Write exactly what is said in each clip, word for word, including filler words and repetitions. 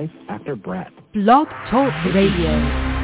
life after breath. Blog Talk Radio.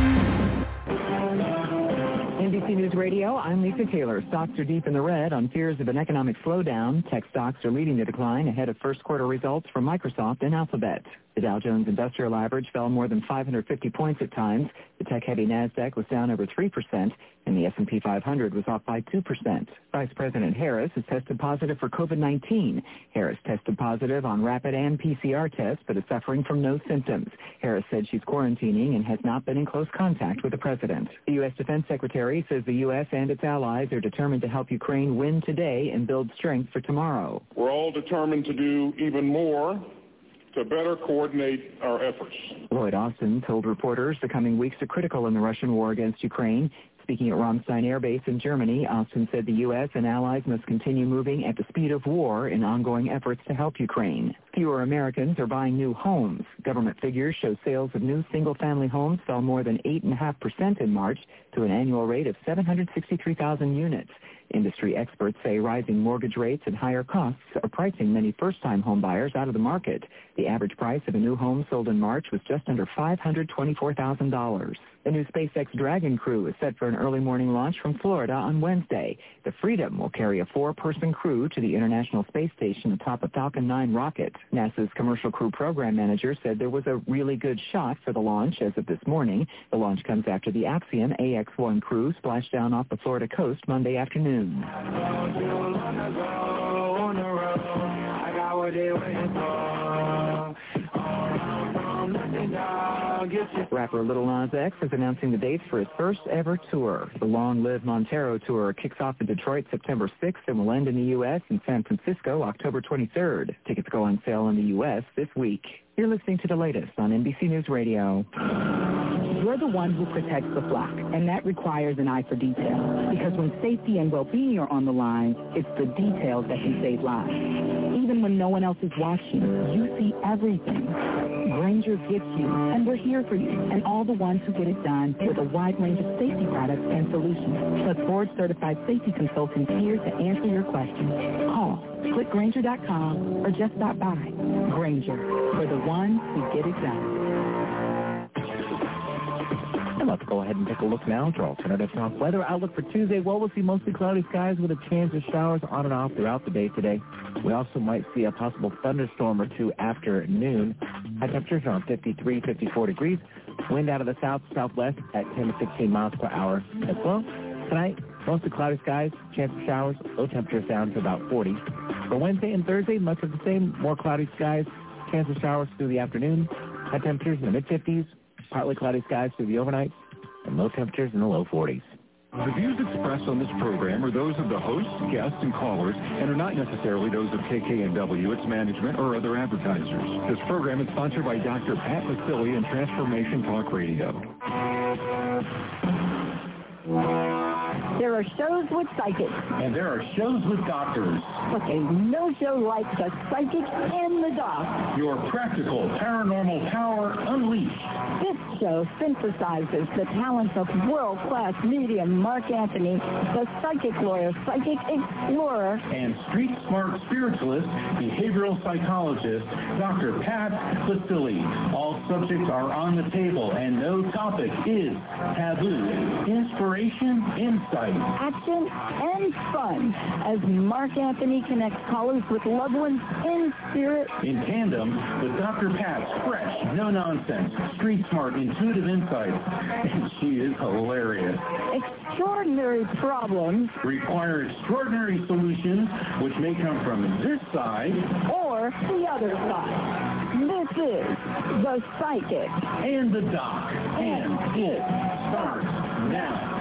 N B C News Radio, I'm Lisa Taylor. Stocks are deep in the red on fears of an economic slowdown. Tech stocks are leading the decline ahead of first quarter results from Microsoft and Alphabet. The Dow Jones Industrial Average fell more than five hundred fifty points at times. The tech-heavy NASDAQ was down over three percent, and the S and P five hundred was off by two percent. Vice President Harris has tested positive for COVID nineteen. Harris tested positive on rapid and P C R tests, but is suffering from no symptoms. Harris said she's quarantining and has not been in close contact with the president. The U S Defense Secretary says the U S and its allies are determined to help Ukraine win today and build strength for tomorrow. We're all determined to do even more to better coordinate our efforts. Lloyd Austin told reporters the coming weeks are critical in the Russian war against Ukraine. Speaking at Ramstein Air Base in Germany, Austin said the U S and allies must continue moving at the speed of war in ongoing efforts to help Ukraine. Fewer Americans are buying new homes. Government figures show sales of new single-family homes fell more than eight point five percent in March to an annual rate of seven hundred sixty-three thousand units. Industry experts say rising mortgage rates and higher costs are pricing many first-time home buyers out of the market. The average price of a new home sold in March was just under five hundred twenty-four thousand dollars. The new SpaceX Dragon crew is set for an early morning launch from Florida on Wednesday. The Freedom will carry a four-person crew to the International Space Station atop a Falcon nine rocket. NASA's Commercial Crew Program Manager said there was a really good shot for the launch as of this morning. The launch comes after the Axiom A X one crew splashed down off the Florida coast Monday afternoon. Rapper Lil Nas X is announcing the dates for his first ever tour. The Long Live Montero Tour kicks off in Detroit September sixth and will end in the U S in San Francisco October twenty-third. Tickets go on sale in the U S this week. You're listening to the latest on N B C News Radio. You're the one who protects the flock, and that requires an eye for detail. Because when safety and well-being are on the line, it's the details that can save lives. Even when no one else is watching, you see everything. Grainger gets you, and we're here for you, and all the ones who get it done with a wide range of safety products and solutions. Plus board-certified safety consultants here to answer your questions. Call, click Grainger dot com, or just stop by. Grainger, for the ones who get it done. And let's go ahead and take a look now at our alternative top weather outlook for Tuesday. Well, we'll see mostly cloudy skies with a chance of showers on and off throughout the day today. We also might see a possible thunderstorm or two after noon. High temperatures around fifty-three, fifty-four degrees. Wind out of the south southwest at ten to fifteen miles per hour as well. Tonight, mostly cloudy skies, chance of showers, low temperatures down to about forty. For Wednesday and Thursday, much of the same, more cloudy skies, chance of showers through the afternoon. High temperatures in the mid-fifties. Partly cloudy skies through the overnight, and low temperatures in the low forties. The views expressed on this program are those of the hosts, guests, and callers, and are not necessarily those of K K N W, its management, or other advertisers. This program is sponsored by Doctor Pat Vasili and Transformation Talk Radio. There are shows with psychics. And there are shows with doctors. But there's no show like the Psychic in the Doc. Your practical paranormal power unleashed. This show synthesizes the talents of world-class medium Mark Anthony, the psychic lawyer, psychic explorer, and street-smart spiritualist, behavioral psychologist, Doctor Pat Vasili. All subjects are on the table, and no topic is taboo. Inspiration, insight, action, and fun as Mark Anthony connects callers with loved ones in spirit. In tandem with Doctor Pat's fresh, no-nonsense, street-smart, intuitive insights. And she is hilarious. Extraordinary problems require extraordinary solutions, which may come from this side or the other side. This is The Psychic and the Doc. And it starts now.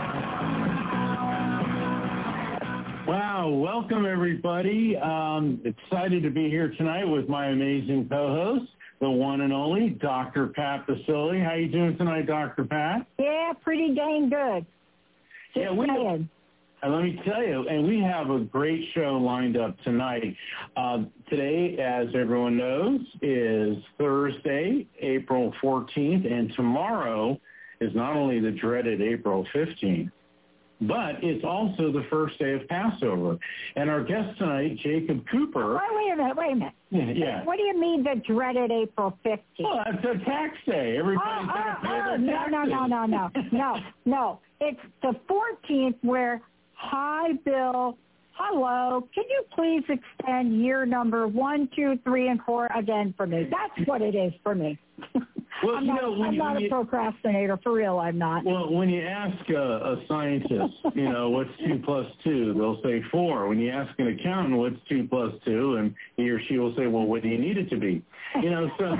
Wow, welcome everybody. Um, excited to be here tonight with my amazing co-host, the one and only Doctor Pat Vasili. How you doing tonight, Doctor Pat? Yeah, pretty dang good. Just yeah, we saying. And let me tell you, and we have a great show lined up tonight. Uh, today, as everyone knows, is Thursday, April fourteenth, and tomorrow is not only the dreaded April fifteenth, but it's also the first day of Passover. And our guest tonight, Jacob Cooper. Wait, wait a minute, wait a minute. Yeah. What do you mean the dreaded April fifteenth? Well, it's a tax day. Everybody's oh, going to oh, pay oh, their no, taxes. no, no, no, no, no, no. It's the fourteenth where, hi, Bill, hello, can you please extend year number one, two, three, and four again for me? That's what it is for me. Well, I'm you not, know, when I'm you, not when a you, procrastinator, for real, I'm not. Well, when you ask a, a scientist, you know, what's two plus two, they'll say four. When you ask an accountant what's two plus two, and he or she will say, well, what do you need it to be? You know, so.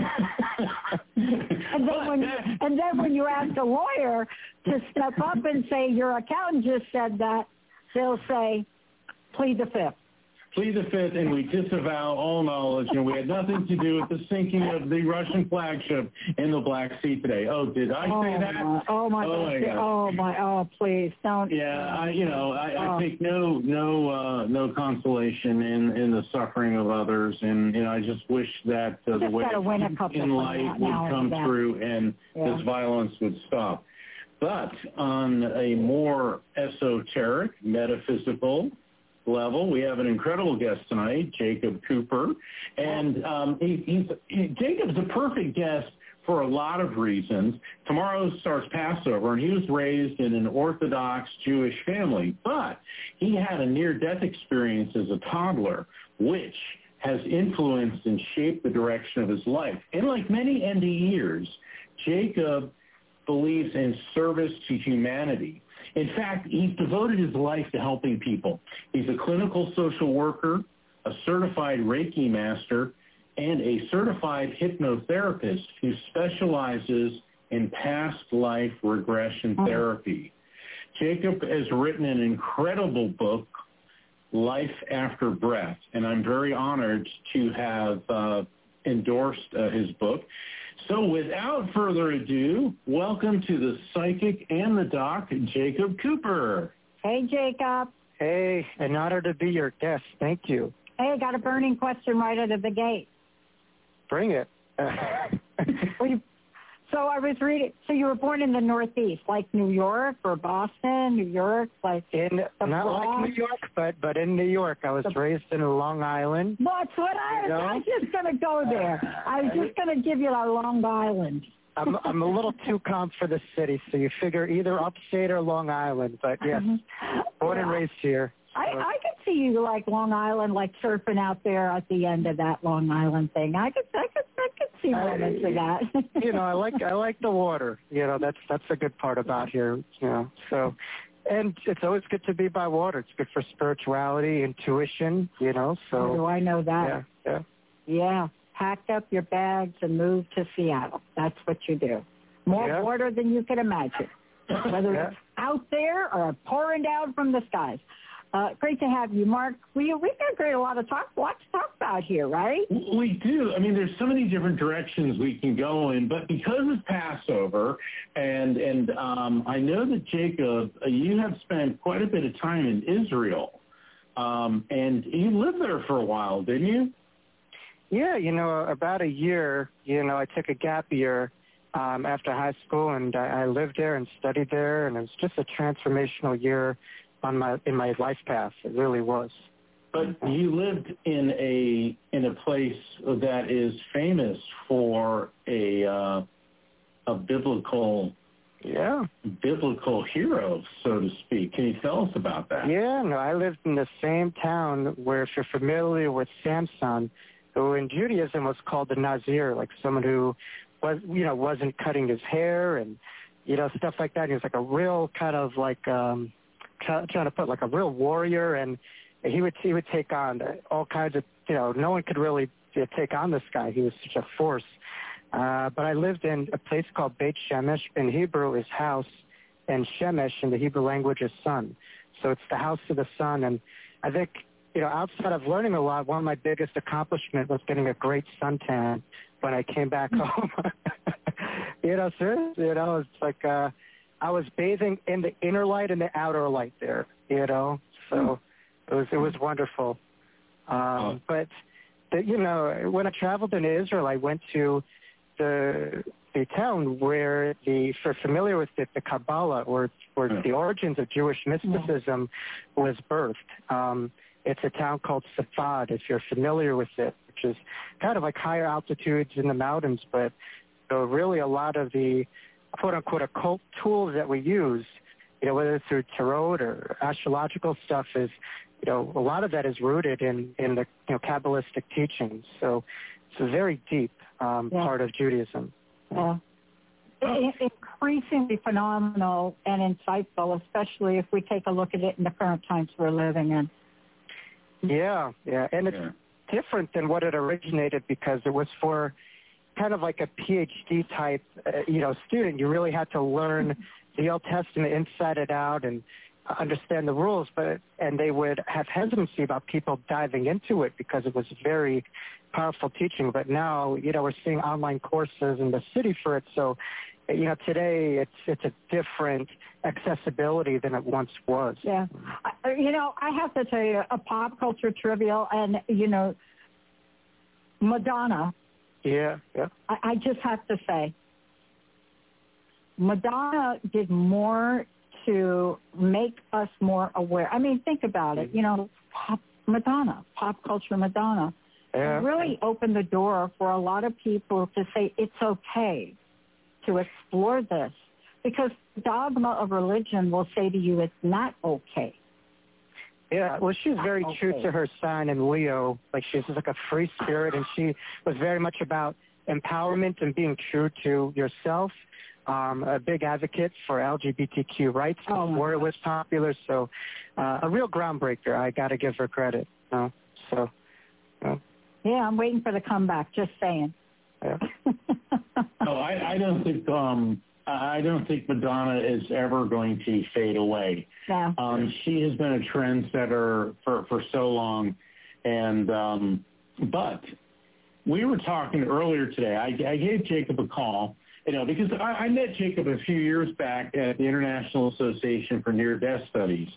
and, then when, and then when you ask a lawyer to step up and say, your accountant just said that, they'll say, plead the fifth. Plead the fifth, and we disavow all knowledge, and we had nothing to do with the sinking of the Russian flagship in the Black Sea today. Oh, did I oh say that? My, oh my oh God! My God. Oh my! Oh please don't. Yeah, I, you know, I, oh. I take no no uh, no consolation in, in the suffering of others, and you know, I just wish that uh, the way in light would come through, and yeah. this violence would stop. But on a more esoteric, metaphysical level, we have an incredible guest tonight, Jacob Cooper, and um, he, he's he, Jacob's a perfect guest for a lot of reasons. Tomorrow starts Passover, and he was raised in an Orthodox Jewish family, but he had a near-death experience as a toddler, which has influenced and shaped the direction of his life. And like many N D Eers, Jacob believes in service to humanity. In fact, he's devoted his life to helping people. He's a clinical social worker, a certified Reiki master, and a certified hypnotherapist who specializes in past life regression therapy. Jacob has written an incredible book, Life After Breath, and I'm very honored to have uh, endorsed uh, his book. So without further ado, welcome to the Psychic and the Doc, Jacob Cooper. Hey, Jacob. Hey, an honor to be your guest. Thank you. Hey, I got a burning question right out of the gate. Bring it. well, you, so I was reading, so you were born in the Northeast, like New York or Boston, New York, like in not Bronx. like New York, but but in New York. I was the, raised in Long Island. That's what I, you know? I was just going to go there. I was just going to give you the Long Island. I'm I'm a little too calm for the city, so you figure either upstate or Long Island. But yes, born and raised here. I, I could see you like Long Island, like surfing out there at the end of that Long Island thing. I could, I could, I could see moments of that. you know, I like, I like the water. You know, that's that's a good part about here. You know, so, and it's always good to be by water. It's good for spirituality, intuition. You know, so. Oh, do I know that? Yeah, yeah. Yeah, packed up your bags and moved to Seattle. That's what you do. More yeah. water than you can imagine, whether yeah. it's out there or pouring down from the skies. Uh, great to have you, Mark. We, we've got great, a lot of talk, lots to talk about here, right? We do. I mean, there's so many different directions we can go in, but because it's Passover, and and um, I know that, Jacob, uh, you have spent quite a bit of time in Israel, um, and you lived there for a while, didn't you? Yeah, you know, about a year. You know, I took a gap year um, after high school, and I, I lived there and studied there, and it was just a transformational year on my in my life path. It really was. But you lived in a in a place that is famous for a uh, a biblical yeah biblical hero, so to speak. Can you tell us about that? Yeah, no, I lived in the same town where, if you're familiar with Samson, who in Judaism was called the Nazir, like someone who was you know wasn't cutting his hair and you know stuff like that. He was like a real kind of like. Um, trying to put like a real warrior, and he would he would take on all kinds of, you know, no one could really take on this guy. He was such a force. Uh, but I lived in a place called Beit Shemesh. In Hebrew is house, and Shemesh in the Hebrew language is sun. So it's the house of the sun. And I think, you know, outside of learning a lot, one of my biggest accomplishments was getting a great suntan when I came back home. you know, seriously, you know, it's like, uh, I was bathing in the inner light and the outer light there, you know, so it was it was wonderful. Um, but, the, you know, when I traveled in Israel, I went to the the town where the, if you're familiar with it, the Kabbalah, or where the origins of Jewish mysticism was birthed. Um, it's a town called Safad, if you're familiar with it, which is kind of like higher altitudes in the mountains, but so really a lot of the quote-unquote occult tools that we use, you know, whether through tarot or astrological stuff, is, you know, a lot of that is rooted in, in the, you know, Kabbalistic teachings. So it's a very deep um, yeah. part of Judaism. Yeah. It's increasingly phenomenal and insightful, especially if we take a look at it in the current times we're living in. Yeah, yeah, and it's yeah. different than what it originated, because it was for kind of like a P H D type, uh, you know, student. You really had to learn the Old Testament inside and out and understand the rules, but and they would have hesitancy about people diving into it because it was very powerful teaching. But now, you know, we're seeing online courses in the city for it. So, you know, today it's it's a different accessibility than it once was. Yeah. You know, I have to tell you a pop culture trivial, and, you know, Madonna. Yeah, yeah. I, I just have to say, Madonna did more to make us more aware. I mean, think about it. You know, pop Madonna, pop culture Madonna. Yeah. It really opened the door for a lot of people to say it's okay to explore this, because the dogma of religion will say to you it's not okay. Yeah, well, she's very okay. true to her sign in Leo. Like, she's like a free spirit, and she was very much about empowerment and being true to yourself. Um, a big advocate for L G B T Q rights oh before it was popular. So uh, a real groundbreaker. I got to give her credit. You know? So, you know. Yeah, I'm waiting for the comeback. Just saying. Yeah. No, I, I don't think um, I don't think Madonna is ever going to fade away. Yeah. Um, she has been a trendsetter for, for so long, and um, but we were talking earlier today. I, I gave Jacob a call, you know, because I, I met Jacob a few years back at the International Association for Near-Death Studies.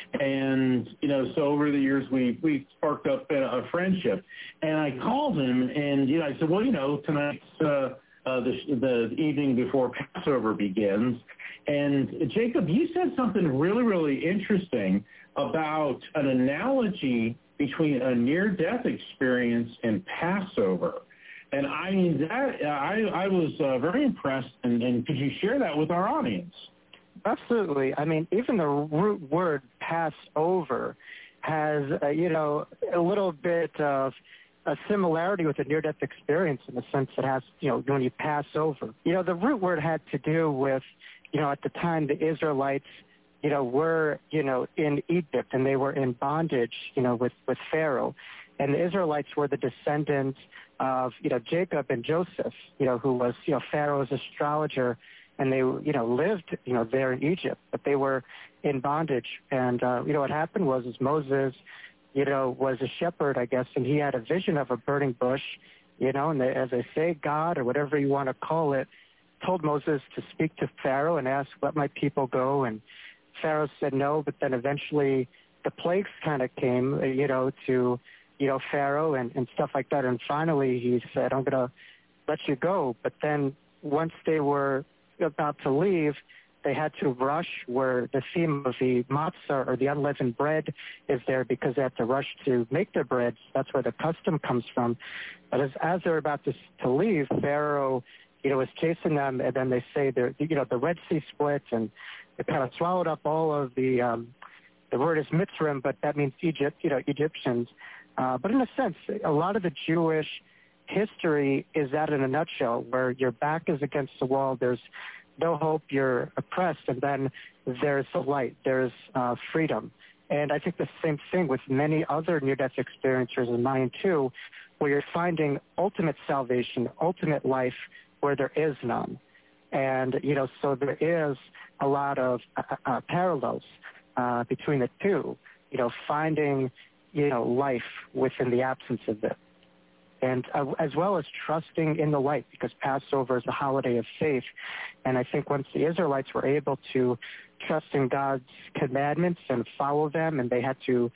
And, you know, so over the years, we, we sparked up a, a friendship. And I called him, and, you know, I said, well, you know, tonight's uh, uh, the, the evening before Passover begins. And, Jacob, you said something really, really interesting about an analogy between a near-death experience and Passover. And, I mean, that I, I was uh, very impressed, and, and could you share that with our audience? Absolutely. I mean, even the root word Passover has, uh, you know, a little bit of a similarity with a near-death experience, in the sense that it has, you know, when you pass over. You know, the root word had to do with, you know, at the time the Israelites, you know, were, you know, in Egypt, and they were in bondage, you know, with, with Pharaoh. And the Israelites were the descendants of, you know, Jacob and Joseph, you know, who was, you know, Pharaoh's astrologer. And they, you know, lived, you know, there in Egypt, but they were in bondage. And, uh, you know, what happened was is Moses, you know, was a shepherd, I guess, and he had a vision of a burning bush, you know, and they, as they say, God, or whatever you want to call it, told Moses to speak to Pharaoh and ask, let my people go. And Pharaoh said no, but then eventually the plagues kind of came, you know, to, you know, Pharaoh and, and stuff like that. And finally he said, I'm going to let you go. But then once they were about to leave, they had to rush, where the theme of the matzah, or the unleavened bread, is there, because they had to rush to make their bread. That's where the custom comes from. But as, as they're about to, to leave, Pharaoh, you know, was chasing them, and then they say, they're, you know, the Red Sea split, and it kind of swallowed up all of the, um, the word is Mitzrayim, but that means Egypt, you know, Egyptians. Uh, but in a sense, a lot of the Jewish history is that in a nutshell, where your back is against the wall, there's no hope, you're oppressed, and then there's the light, there's uh, freedom. And I think the same thing with many other near-death experiencers, and mine too, where you're finding ultimate salvation, ultimate life, where there is none. And, you know, so there is a lot of uh, uh, parallels uh, between the two, you know, finding, you know, life within the absence of it. And uh, as well as trusting in the light, because Passover is a holiday of faith. And I think once the Israelites were able to trust in God's commandments and follow them, and they had to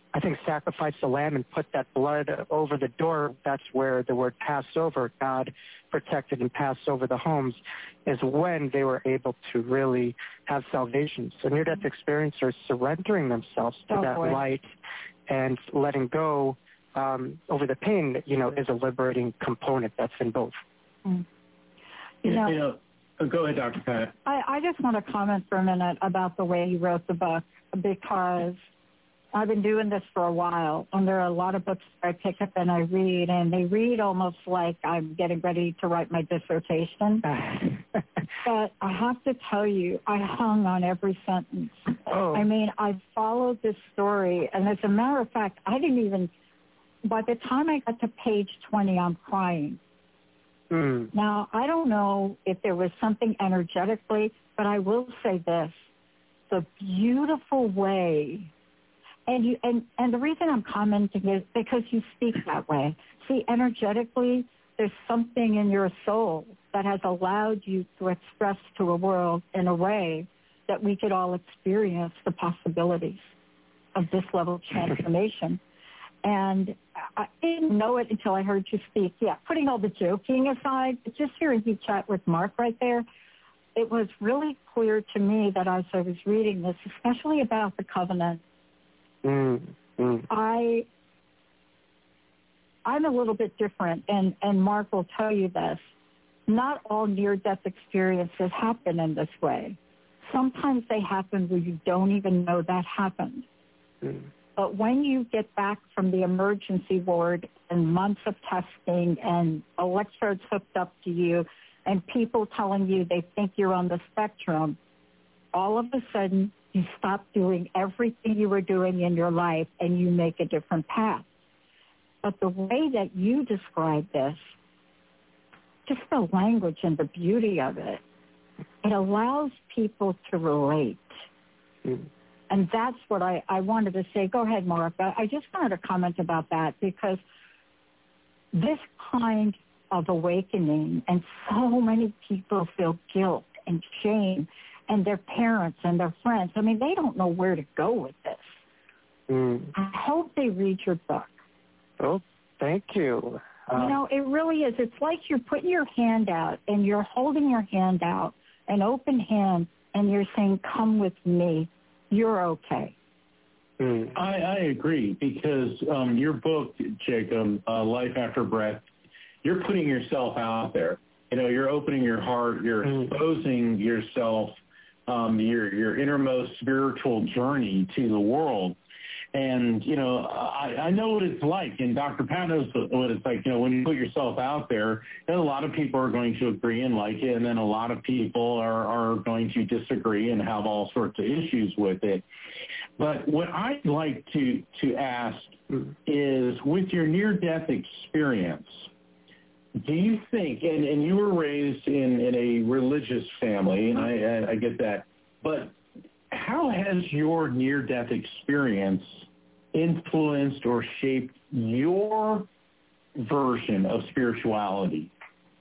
I think, sacrificed the lamb and put that blood over the door. That's where the word Passover, God protected and passed over the homes, is when they were able to really have salvation. So near-death experiencers surrendering themselves to oh, that boy. light and letting go um, over the pain, you know, is a liberating component that's in both. Mm. You know, you know go ahead, Doctor Pat. I, I just want to comment for a minute about the way you wrote the book, because I've been doing this for a while, and there are a lot of books I pick up and I read, and they read almost like I'm getting ready to write my dissertation. But I have to tell you, I hung on every sentence. Oh. I mean, I followed this story, and as a matter of fact, I didn't even, by the time I got to page twenty, I'm crying. Mm. Now, I don't know if there was something energetically, but I will say this, the beautiful way. And you and, and the reason I'm commenting is because you speak that way. See, energetically, there's something in your soul that has allowed you to express to a world in a way that we could all experience the possibilities of this level of transformation. And I didn't know it until I heard you speak. Yeah, putting all the joking aside, but just hearing you chat with Mark right there, it was really clear to me that as I was reading this, especially about the covenant, Mm, mm. I, I'm a little bit different, and, and Mark will tell you this. Not all near-death experiences happen in this way. Sometimes they happen where you don't even know that happened. Mm. But when you get back from the emergency ward and months of testing and electrodes hooked up to you and people telling you they think you're on the spectrum, all of a sudden you stop doing everything you were doing in your life and you make a different path. But the way that you describe this, just the language and the beauty of it, it allows people to relate. Mm. And that's what I, I wanted to say. Go ahead, Mark. I, I just wanted to comment about that, because this kind of awakening, and so many people feel guilt and shame, and their parents and their friends, I mean, they don't know where to go with this. Mm. I hope they read your book. Oh, thank you. You know, it really is. It's like you're putting your hand out, and you're holding your hand out, an open hand, and you're saying, come with me. You're okay. Mm. I, I agree, because um, your book, Jacob, uh, Life After Breath, you're putting yourself out there. You know, you're opening your heart. You're mm. exposing yourself, um, your your innermost spiritual journey to the world. And, you know, I, I know what it's like, and Doctor Pat knows what it's like. You know, when you put yourself out there, then a lot of people are going to agree and like it, and then a lot of people are, are going to disagree and have all sorts of issues with it. But what I'd like to, to ask is, with your near-death experience, do you think, and, and you were raised in, in a religious family, and I, I get that, but how has your near-death experience influenced or shaped your version of spirituality?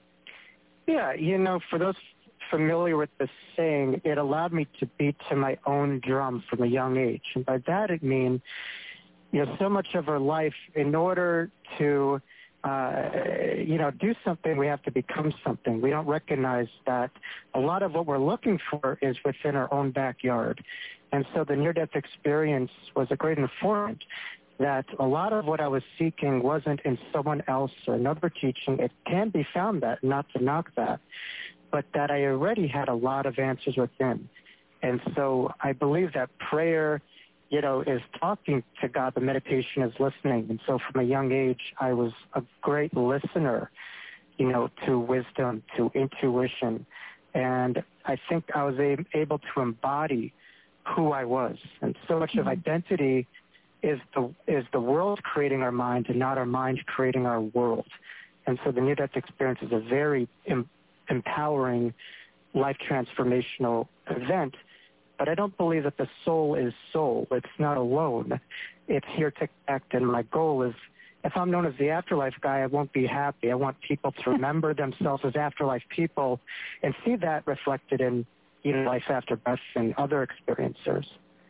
Yeah, you know, for those familiar with the saying, it allowed me to beat to my own drum from a young age. And by that it means, you know, so much of our life, in order to Uh, you know, do something, we have to become something. We don't recognize that a lot of what we're looking for is within our own backyard. And so the near-death experience was a great informant that a lot of what I was seeking wasn't in someone else or another teaching. It can be found that, not to knock that, but that I already had a lot of answers within. And so I believe that prayer, you know, is talking to God. The meditation is listening. And so from a young age, I was a great listener, you know, to wisdom, to intuition. And I think I was a- able to embody who I was. And so much mm-hmm. of identity is the is the world creating our mind and not our mind creating our world. And so the near-death experience is a very em- empowering, life transformational event. But I don't believe that the soul is soul. It's not alone. It's here to connect, and my goal is, if I'm known as the afterlife guy, I won't be happy. I want people to remember themselves as afterlife people and see that reflected in, you know, life after death and other experiencers.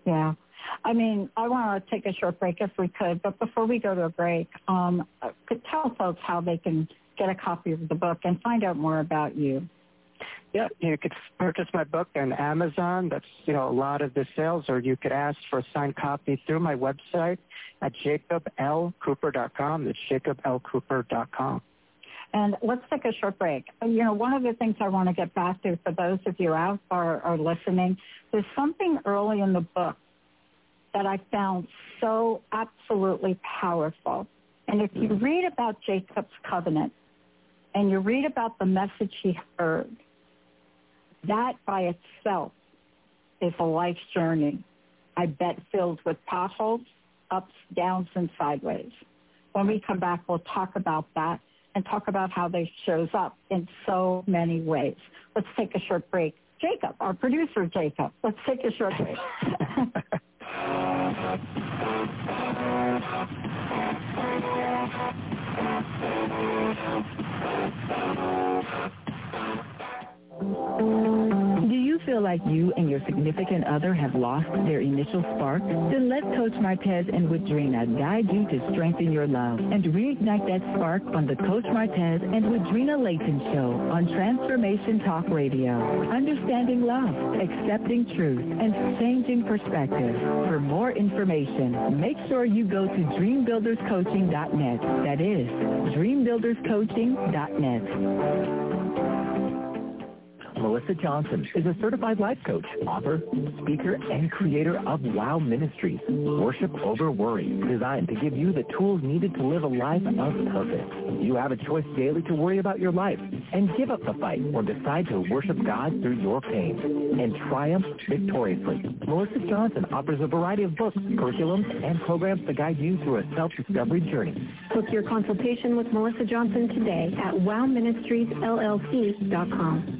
Yeah. I mean, I want to take a short break if we could, but before we go to a break, um, could tell folks how they can get a copy of the book and find out more about you. Yeah, you could purchase my book on Amazon. That's, you know, a lot of the sales, or you could ask for a signed copy through my website at jacob l cooper dot com. That's jacob l cooper dot com. And let's take a short break. You know, one of the things I want to get back to for those of you out are, are listening, there's something early in the book that I found so absolutely powerful. And if you read about Jacob's covenant and you read about the message he heard, that by itself is a life's journey, I bet, filled with potholes, ups, downs, and sideways. When we come back, we'll talk about that and talk about how they shows up in so many ways. Let's take a short break. Jacob, our producer, Jacob, let's take a short break. Do you feel like you and your significant other have lost their initial spark? Then let Coach Martez and Wadrina guide you to strengthen your love and reignite that spark on the Coach Martez and Wadrina Layton Show on Transformation Talk Radio. Understanding love, accepting truth, and changing perspective. For more information, make sure you go to dream builders coaching dot net. That is dream builders coaching dot net. Melissa Johnson is a certified life coach, author, speaker, and creator of Wow Ministries, Worship Over Worry, designed to give you the tools needed to live a life of purpose. You have a choice daily to worry about your life and give up the fight or decide to worship God through your pain and triumph victoriously. Melissa Johnson offers a variety of books, curriculums, and programs to guide you through a self-discovery journey. Book your consultation with Melissa Johnson today at wow ministries l l c dot com.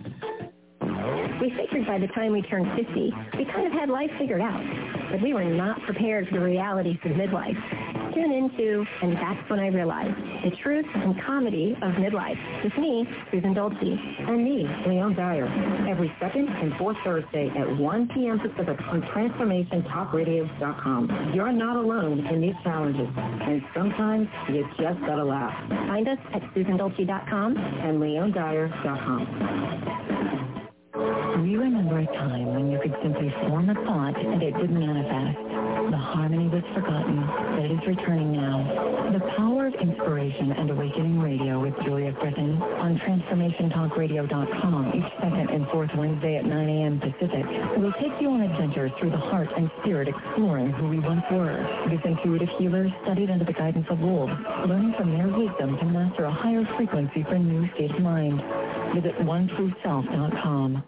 We figured by the time we turned fifty, we kind of had life figured out, but we were not prepared for the realities of midlife. Tune into, and that's when I realized, the truth and comedy of midlife with me, Susan Dolce. And me, Leon Dyer, every second and fourth Thursday at one p.m. Pacific on transformation talk radio dot com. You're not alone in these challenges, and sometimes you just gotta laugh. Find us at susan dolce dot com and leon dyer dot com. Do you remember a time when you could simply form a thought and it would manifest? The harmony was forgotten, but it is returning now. The power of inspiration and awakening radio with Julia Griffin on transformation talk radio dot com each second and fourth Wednesday at nine a.m. Pacific will take you on adventures through the heart and spirit, exploring who we once were. This intuitive healer studied under the guidance of wolves, learning from their wisdom to master a higher frequency for a new state of mind. Visit one true self dot com.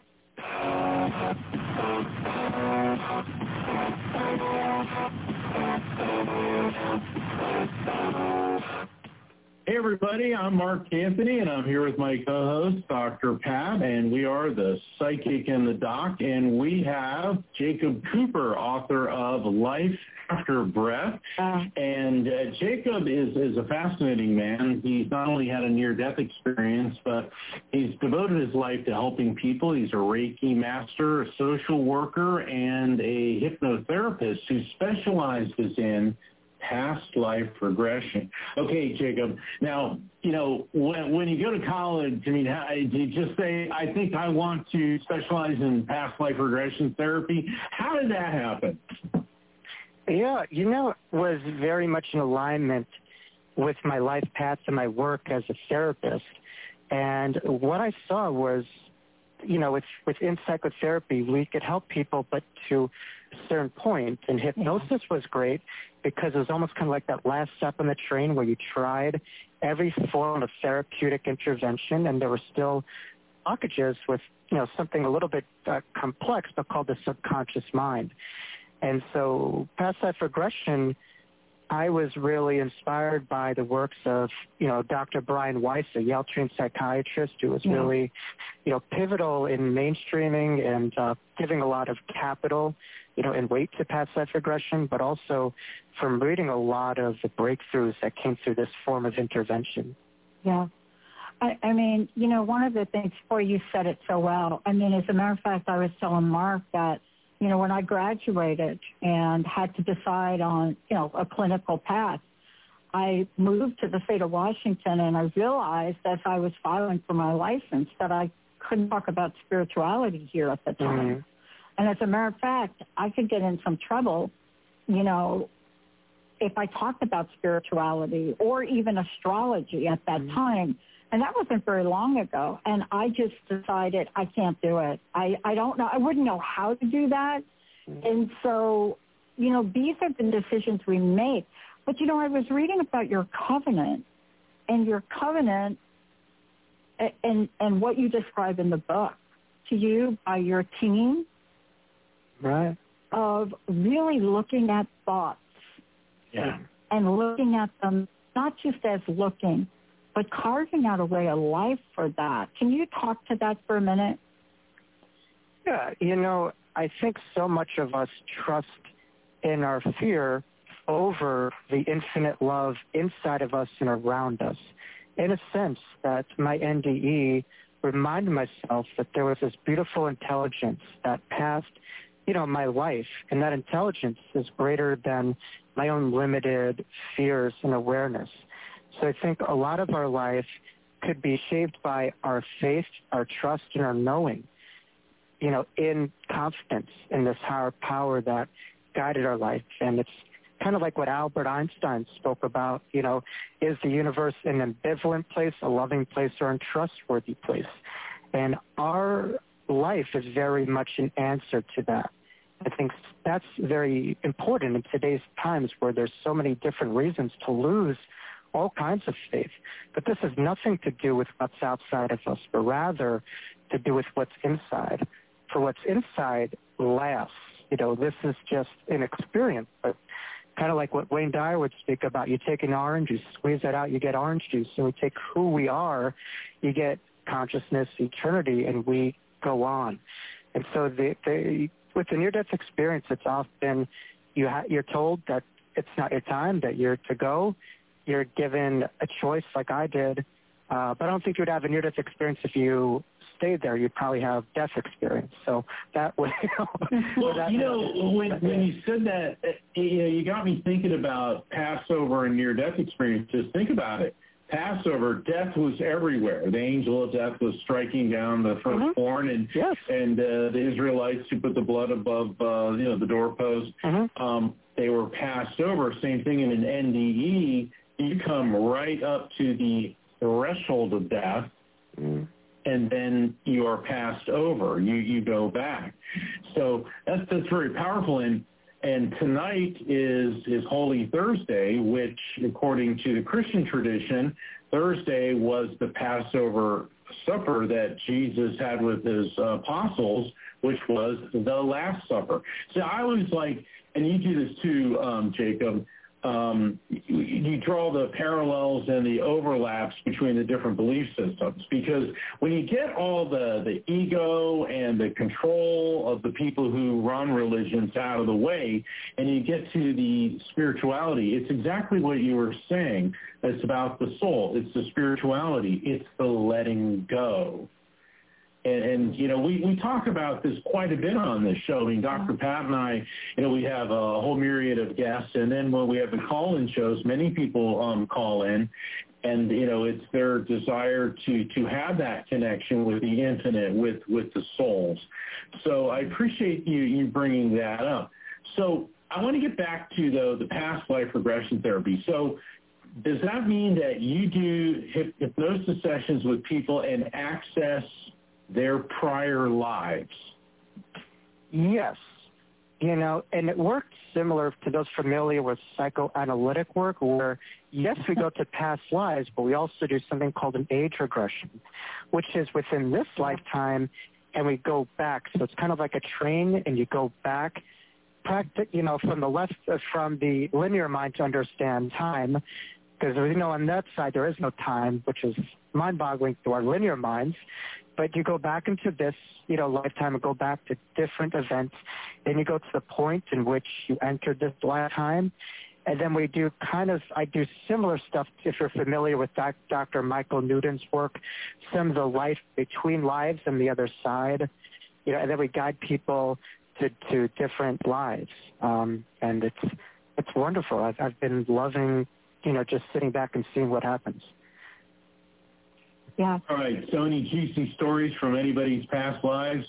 Hey everybody, I'm Mark Anthony, and I'm here with my co-host, Doctor Pat, and we are the Psychic and the Doc, and we have Jacob Cooper, author of Life After Breath. Uh, and uh, Jacob is, is a fascinating man. He's not only had a near-death experience, but he's devoted his life to helping people. He's a Reiki master, a social worker, and a hypnotherapist who specializes in past life regression. Okay, Jacob. Now, you know, when, when you go to college, I mean, how, do you just say, I think I want to specialize in past life regression therapy? How did that happen? Yeah, you know, it was very much in alignment with my life path and my work as a therapist. And what I saw was, you know, with, within psychotherapy, we could help people, but to a certain point. And hypnosis was great because it was almost kind of like that last step on the train where you tried every form of therapeutic intervention, and there were still blockages with, you know, something a little bit uh, complex, but called the subconscious mind. And so past life regression, I was really inspired by the works of, you know, Doctor Brian Weiss, a Yale-trained psychiatrist who was really, you know, pivotal in mainstreaming and uh, giving a lot of capital, you know, and weight to past life regression, but also from reading a lot of the breakthroughs that came through this form of intervention. Yeah. I, I mean, you know, one of the things, boy, you said it so well. I mean, as a matter of fact, I was telling Mark that, you know, when I graduated and had to decide on, you know, a clinical path, I moved to the state of Washington, and I realized as I was filing for my license that I couldn't talk about spirituality here at the time. Mm-hmm. And as a matter of fact, I could get in some trouble, you know, if I talked about spirituality or even astrology at that mm-hmm. time. And that wasn't very long ago. And I just decided I can't do it. I, I don't know. I wouldn't know how to do that. Mm-hmm. And so, you know, these are the decisions we make. But, you know, I was reading about your covenant, and your covenant and, and what you describe in the book to you by your team. Right. Of really looking at thoughts. Yeah. And looking at them not just as looking, but carving out a way of life for that. Can you talk to that for a minute? Yeah, you know, I think so much of us trust in our fear over the infinite love inside of us and around us. In a sense, that my N D E reminded myself that there was this beautiful intelligence that passed, you know, my life, and that intelligence is greater than my own limited fears and awareness. So I think a lot of our life could be shaped by our faith, our trust, and our knowing, you know, in confidence in this higher power that guided our life. And it's kind of like what Albert Einstein spoke about, you know, is the universe an ambivalent place, a loving place, or an untrustworthy place? And our life is very much an answer to that. I think that's very important in today's times where there's so many different reasons to lose all kinds of faith. But this has nothing to do with what's outside of us, but rather to do with what's inside. For what's inside lasts. You know, this is just an experience, but kind of like what Wayne Dyer would speak about. You take an orange, you squeeze that out, you get orange juice. And we take who we are, you get consciousness, eternity, and we go on. And so the, the, with the near-death experience, it's often you ha- you're told that it's not your time, that you're to go. You're given a choice like I did. Uh, but I don't think you would have a near-death experience if you stayed there. You'd probably have death experience. So that would, you know. Well, that, you know, when, when you said that, you know, you got me thinking about Passover and near-death experiences. Think about it. Passover, death was everywhere. The angel of death was striking down the firstborn, and yes. and uh, the Israelites who put the blood above, uh, you know, the doorpost, mm-hmm. um, they were passed over. Same thing in an N D E. You come right up to the threshold of death, mm. and then you are passed over. You you go back. So that's that's very powerful. And and tonight is is Holy Thursday, which, according to the Christian tradition, Thursday was the Passover supper that Jesus had with his uh, apostles, which was the Last Supper. So I was like, and you do this too, um, Jacob. Um, you, you draw the parallels and the overlaps between the different belief systems, because when you get all the, the ego and the control of the people who run religions out of the way, and you get to the spirituality, it's exactly what you were saying. It's about the soul. It's the spirituality. It's the letting go. And, and, you know, we, we talk about this quite a bit on this show. I mean, Doctor Pat and I, you know, we have a whole myriad of guests. And then when we have the call-in shows, many people um, call in. And, you know, it's their desire to, to have that connection with the infinite, with, with the souls. So I appreciate you, you bringing that up. So I want to get back to, the, the past life regression therapy. So does that mean that you do hypnosis sessions with people and access their prior lives? Yes. You know, and it works similar to those familiar with psychoanalytic work, where, yes, we go to past lives, but we also do something called an age regression, which is within this lifetime, and we go back. So it's kind of like a train, and you go back, practic- you know, from the left, uh, from the linear mind to understand time, because, you know, on that side there is no time, which is mind-boggling to our linear minds. But you go back into this, you know, lifetime and go back to different events. Then you go to the point in which you entered this lifetime. And then we do kind of, I do similar stuff, if you're familiar with doc, Doctor Michael Newton's work, some of the life between lives and the other side. You know, and then we guide people to, to different lives. Um, and it's it's wonderful. I've, I've been loving, you know, just sitting back and seeing what happens. Yeah. All right, so any juicy stories from anybody's past lives?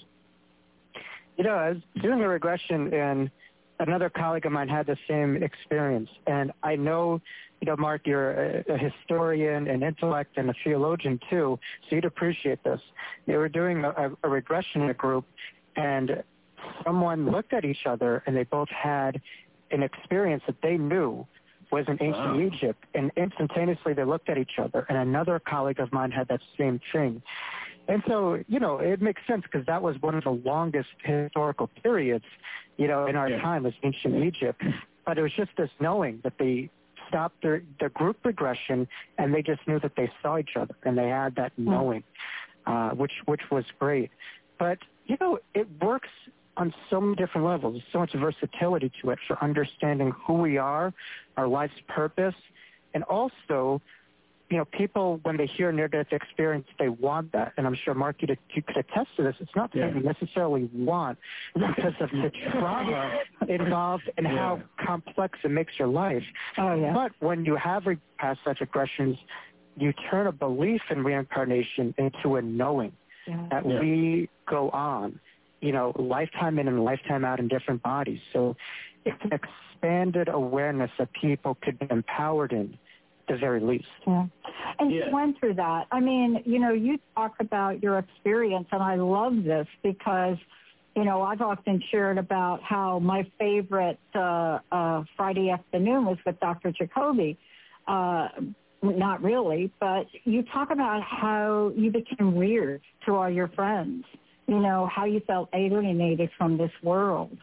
You know, I was doing a regression, and another colleague of mine had the same experience. And I know, you know, Mark, you're a, a historian, an intellect, and a theologian, too, so you'd appreciate this. They were doing a, a regression in a group, and someone looked at each other, and they both had an experience that they knew was in ancient wow. Egypt, and instantaneously they looked at each other, and another colleague of mine had that same thing. And so, you know, it makes sense because that was one of the longest historical periods, you know, in our yeah. time was ancient Egypt. But it was just this knowing that they stopped their, their group regression, and they just knew that they saw each other, and they had that knowing, uh, which which was great. But, you know, it works on so many different levels. There's so much versatility to it for understanding who we are, our life's purpose, and also, you know, people, when they hear near-death experience, they want that. And I'm sure, Mark, you, you could attest to this. It's not yeah. something you necessarily want because of the trauma involved and yeah. how complex it makes your life. Oh, yeah. But when you have past such aggressions, you turn a belief in reincarnation into a knowing yeah. that yeah. we go on, you know, lifetime in and lifetime out in different bodies. So it's an expanded awareness that people could be empowered in, at the very least. Yeah. And yeah. you went through that. I mean, you know, you talk about your experience, and I love this because, you know, I've often shared about how my favorite uh, uh, Friday afternoon was with Doctor Jacoby. Uh, not really, but you talk about how you became weird to all your friends. You know, how you felt alienated from this world.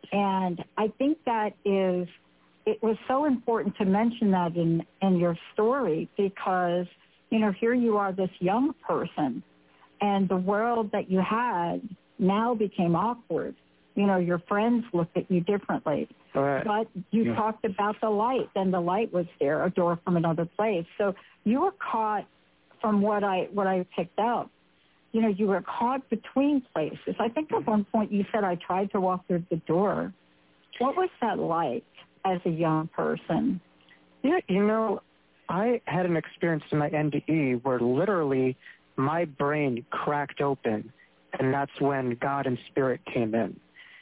And I think that is, it was so important to mention that in, in your story because, you know, here you are, this young person, and the world that you had now became awkward. You know, your friends looked at you differently. Right. But you yeah. talked about the light, and the light was there, a door from another place. So you were caught, from what I what I picked out, you know, you were caught between places. I think at one point you said, I tried to walk through the door. What was that like as a young person? Yeah, you know, I had an experience in my N D E where literally my brain cracked open, and that's when God and Spirit came in.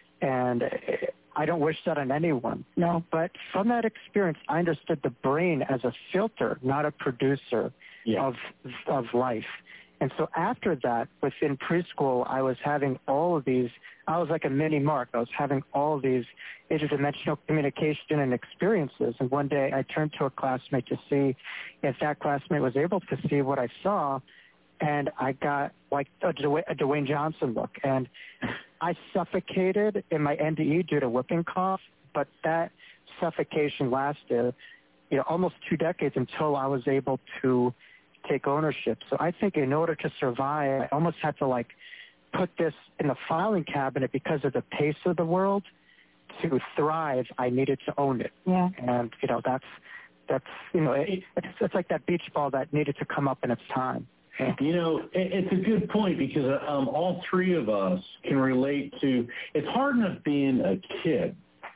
And I don't wish that on anyone. No, but from that experience, I understood the brain as a filter, not a producer yeah. of of life. And so after that, within preschool, I was having all of these, I was like a mini Mark. I was having all of these interdimensional communication and experiences. And one day I turned to a classmate to see if that classmate was able to see what I saw. And I got like a, Dwayne, a Dwayne Johnson look. And I suffocated in my N D E due to whooping cough. But that suffocation lasted, you know, almost two decades until I was able to take ownership. So I think in order to survive, I almost had to like put this in the filing cabinet because of the pace of the world. To thrive, I needed to own it. Yeah. And, you know, that's, that's you know, it, it's, it's like that beach ball that needed to come up in its time. Yeah. You know, it's a good point because um, all three of us can relate to, it's hard enough being a kid,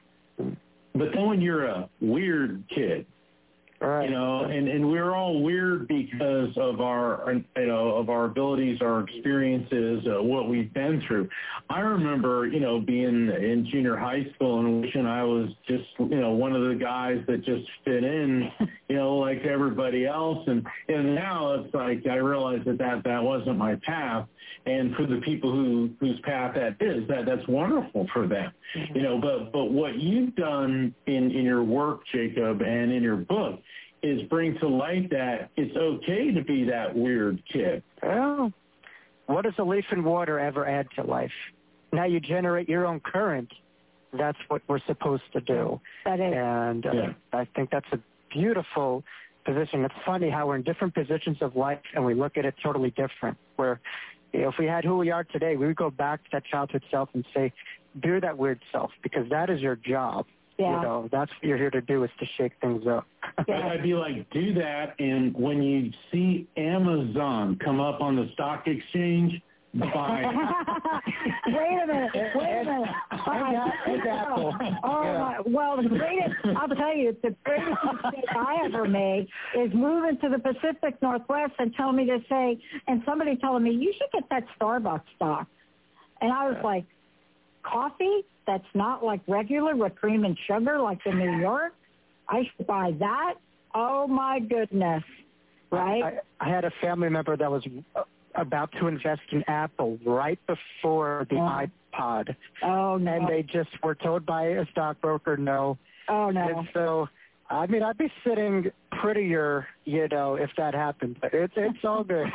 but then when you're a weird kid, right. you know, and, and we're all weird because of our, you know, of our abilities, our experiences, uh, what we've been through. I remember, you know, being in junior high school and wishing I was just, you know, one of the guys that just fit in, you know, like everybody else. And, and now it's like I realize that, that that wasn't my path. And for the people who whose path that is, that that's wonderful for them. Mm-hmm. You know, but but what you've done in, in your work, Jacob, and in your book is bring to light that it's okay to be that weird kid. Well, what does a leaf in water ever add to life? Now you generate your own current. That's what we're supposed to do. That is. And uh, yeah. I think that's a beautiful position. It's funny how we're in different positions of life and we look at it totally different. Where, you know, if we had who we are today, we would go back to that childhood self and say, be that weird self, because that is your job. Yeah. You know, that's what you're here to do, is to shake things up. Yeah. I'd be like, do that, and when you see Amazon come up on the stock exchange, buy it. Wait a minute, wait a minute. and, and Apple. Oh, yeah. my, well, the greatest, I'll tell you, the greatest mistake I ever made is moving to the Pacific Northwest and telling me to say, and somebody telling me, you should get that Starbucks stock. And I was like, coffee that's not like regular with cream and sugar like in New York? I should buy that? Oh, my goodness. Right? I, I had a family member that was about to invest in Apple right before the oh. iPod. Oh, no. And they just were told by a stockbroker, no. Oh, no. And so, I mean, I'd be sitting prettier, you know, if that happened. But it's, it's all good.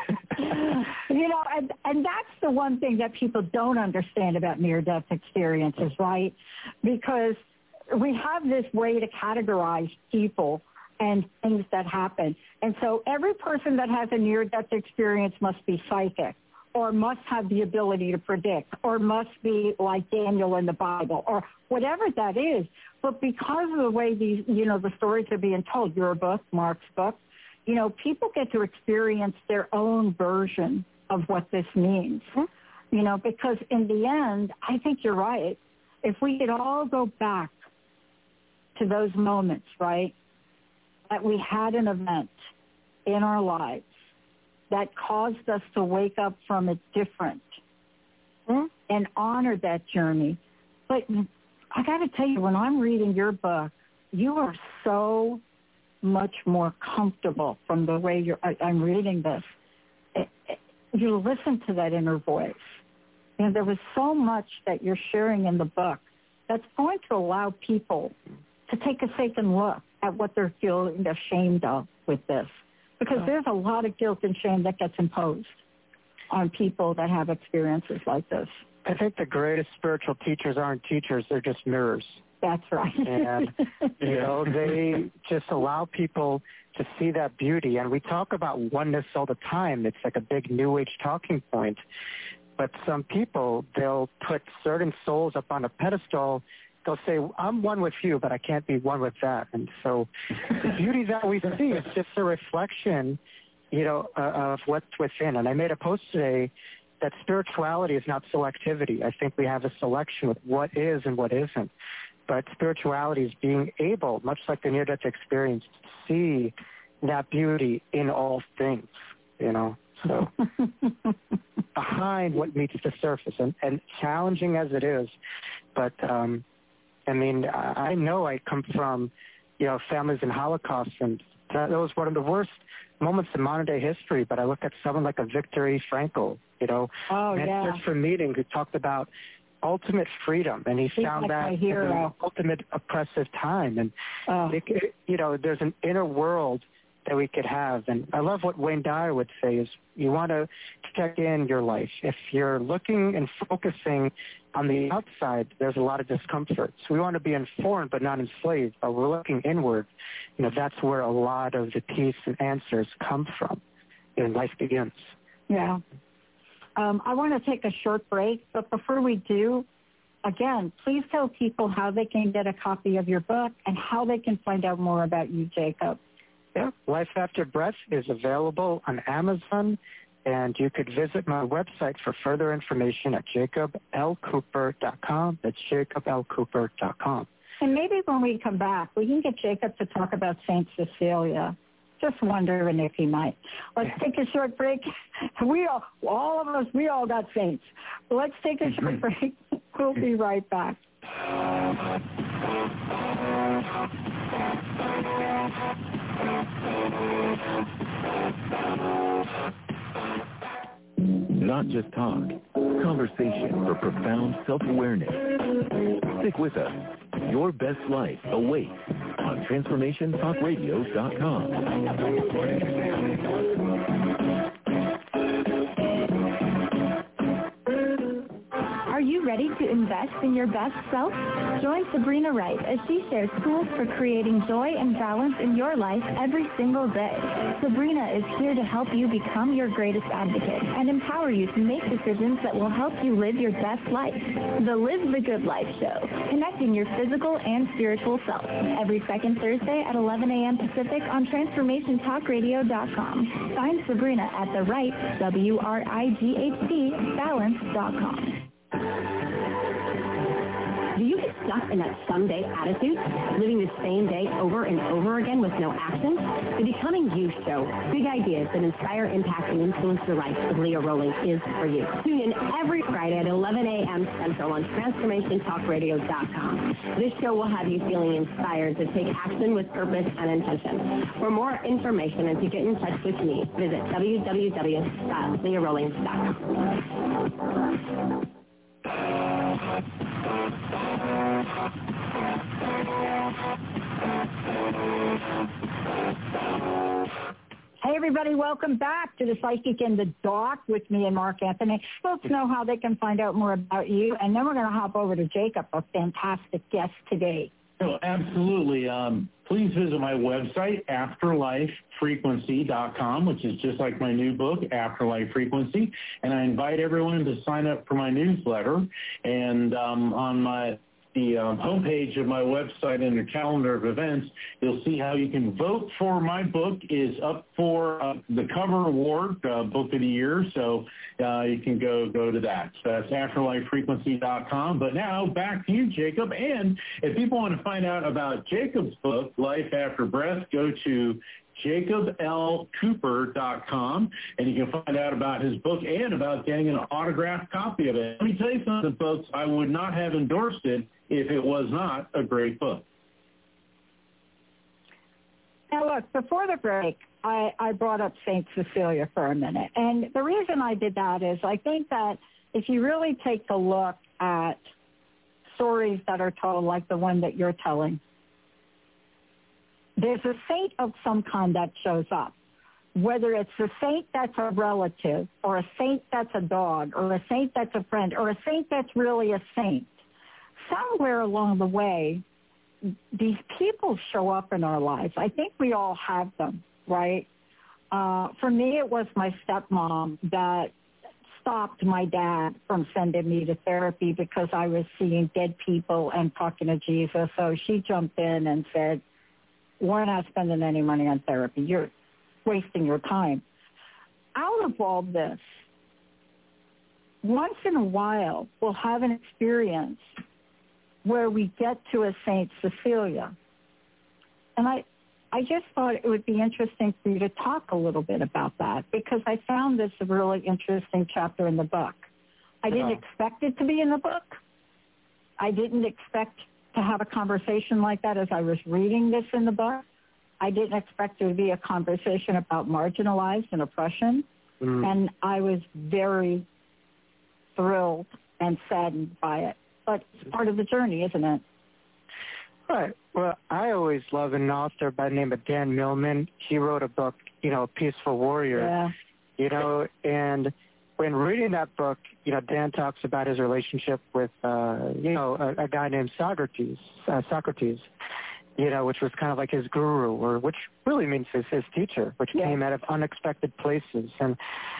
You know, and, and that's the one thing that people don't understand about near-death experiences, right? Because we have this way to categorize people and things that happen. And so every person that has a near-death experience must be psychic or must have the ability to predict or must be like Daniel in the Bible or whatever that is. But because of the way these, you know, the stories are being told, your book, Mark's book, you know, people get to experience their own version of what this means. You know, because in the end, I think you're right. If we could all go back to those moments, right, that we had an event in our lives that caused us to wake up from it different hmm? and honor that journey. But I got to tell you, when I'm reading your book, you are so much more comfortable from the way you're, I, I'm reading this. It, it, you listen to that inner voice. And there was so much that you're sharing in the book that's going to allow people to take a second look at what they're feeling ashamed of with this. Because there's a lot of guilt and shame that gets imposed on people that have experiences like this. I think the greatest spiritual teachers aren't teachers, they're just mirrors. That's right. And, you know, they just allow people to see that beauty. And we talk about oneness all the time. It's like a big New Age talking point. But some people, they'll put certain souls up on a pedestal. They'll say, I'm one with you, but I can't be one with that. And so the beauty that we see is just a reflection, you know, uh, of what's within. And I made a post today that spirituality is not selectivity. I think we have a selection with what is and what isn't. But spirituality is being able, much like the near-death experience, to see that beauty in all things, you know. So behind what meets the surface, and, and challenging as it is, but um, I mean, I know I come from, you know, families in Holocaust, and that was one of the worst moments in modern day history. But I look at someone like a Viktor Frankl, you know, oh, Mentors yeah. for Meeting, who talked about ultimate freedom, and he He's found like that in an ultimate oppressive time, and oh. it, it, you know, there's an inner world that we could have. And I love what Wayne Dyer would say is you want to check in your life. If you're looking and focusing on the outside, there's a lot of discomfort. So we want to be informed but not enslaved. But we're looking inward. You know, that's where a lot of the peace and answers come from. And life begins. Yeah. Um, I want to take a short break, but before we do, again, please tell people how they can get a copy of your book and how they can find out more about you, Jacob. Yeah, Life After Breath is available on Amazon, and you could visit my website for further information at jacob l cooper dot com. That's jacob l cooper dot com. And maybe when we come back, we can get Jacob to talk about Saint Cecilia. Just wondering if he might. Let's take a short break. We all, all of us, we all got saints. Let's take a short break. We'll be right back. Not just talk, conversation for profound self-awareness. Stick with us. Your best life awaits on transformation talk radio dot com. Are you ready to invest in your best self? Join Sabrina Wright as she shares tools for creating joy and balance in your life every single day. Sabrina is here to help you become your greatest advocate and empower you to make decisions that will help you live your best life. The Live the Good Life Show, connecting your physical and spiritual self. Every second Thursday at eleven a.m. Pacific on transformation talk radio dot com. Find Sabrina at the right, W R I G H T, balance dot com. stuck in that someday attitude, living the same day over and over again with no action? The Becoming You Show, big ideas that inspire, impact, and influence your life with Leah Rowling is for you. Tune in every Friday at eleven a.m. Central on transformation talk radio dot com. This show will have you feeling inspired to take action with purpose and intention. For more information and to get in touch with me, visit w w w dot leah rowling dot com. Hey, everybody, welcome back to the Psychic in the Dark with me and Mark Anthony. Folks know how they can find out more about you, and then we're going to hop over to Jacob, a fantastic guest today. Oh, absolutely. Um, please visit my website, afterlife frequency dot com, which is just like my new book, Afterlife Frequency. And I invite everyone to sign up for my newsletter. And um, on my the um, homepage of my website in the calendar of events, you'll see how you can vote for my book is up for uh, the Cover Award, uh, Book of the Year. So uh, you can go go to that. So that's afterlife frequency dot com. But now back to you, Jacob. And if people want to find out about Jacob's book, Life After Breath, go to jacob l cooper dot com, and you can find out about his book and about getting an autographed copy of it. Let me tell you something, folks. I would not have endorsed it if it was not a great book. Now, look, before the break, I, I brought up Saint Cecilia for a minute. And the reason I did that is I think that if you really take a look at stories that are told like the one that you're telling, there's a saint of some kind that shows up, whether it's a saint that's a relative or a saint that's a dog or a saint that's a friend or a saint that's really a saint. Somewhere along the way, these people show up in our lives. I think we all have them, right? Uh, for me, it was my stepmom that stopped my dad from sending me to therapy because I was seeing dead people and talking to Jesus. So she jumped in and said, we're not spending any money on therapy. You're wasting your time. Out of all this, once in a while, we'll have an experience where we get to a Saint Cecilia. And I, I just thought it would be interesting for you to talk a little bit about that because I found this a really interesting chapter in the book. I didn't expect it to be in the book. I didn't expect to have a conversation like that as I was reading this in the book. I didn't expect there to be a conversation about marginalized and oppression. Mm. And I was very thrilled and saddened by it. But it's part of the journey, isn't it? Right. Well, I always love an author by the name of Dan Millman. He wrote a book, you know, Peaceful Warrior. Yeah. You know, and when reading that book, you know, Dan talks about his relationship with, uh, you know, a, a guy named Socrates, uh, Socrates, you know, which was kind of like his guru, or which really means his, his teacher, which yeah. came out of unexpected places. And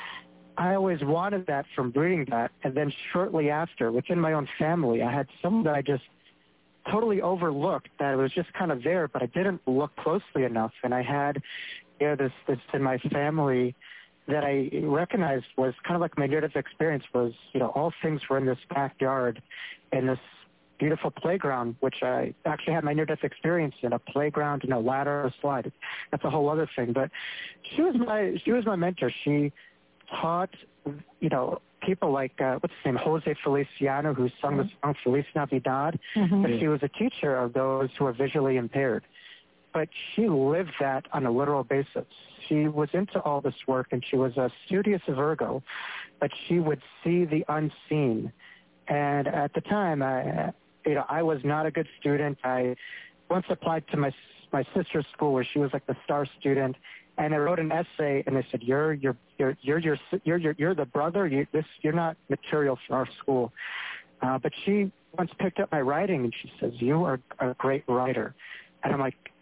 I always wanted that from reading that. And then shortly after, within my own family, I had someone that I just totally overlooked that it was just kind of there, but I didn't look closely enough. And I had, you know, this, this in my family that I recognized was kind of like my near-death experience was, you know, all things were in this backyard in this beautiful playground, which I actually had my near-death experience in, a playground and a ladder, a slide. That's a whole other thing. But she was my, she was my mentor. She taught, you know, people like, uh, what's his name, Jose Feliciano, who sung mm-hmm. the song Feliz Navidad. Mm-hmm. But she was a teacher of those who are visually impaired. But she lived that on a literal basis. She was into all this work, and she was a studious Virgo, but she would see the unseen. And at the time, I, you know, I was not a good student. I once applied to my my sister's school where she was like the star student, and I wrote an essay, and they said, "You're you're you're you're you're you're you're, you're the brother. You this you're not material for our school." Uh, but she once picked up my writing, and she says, "You are a great writer." And I'm like,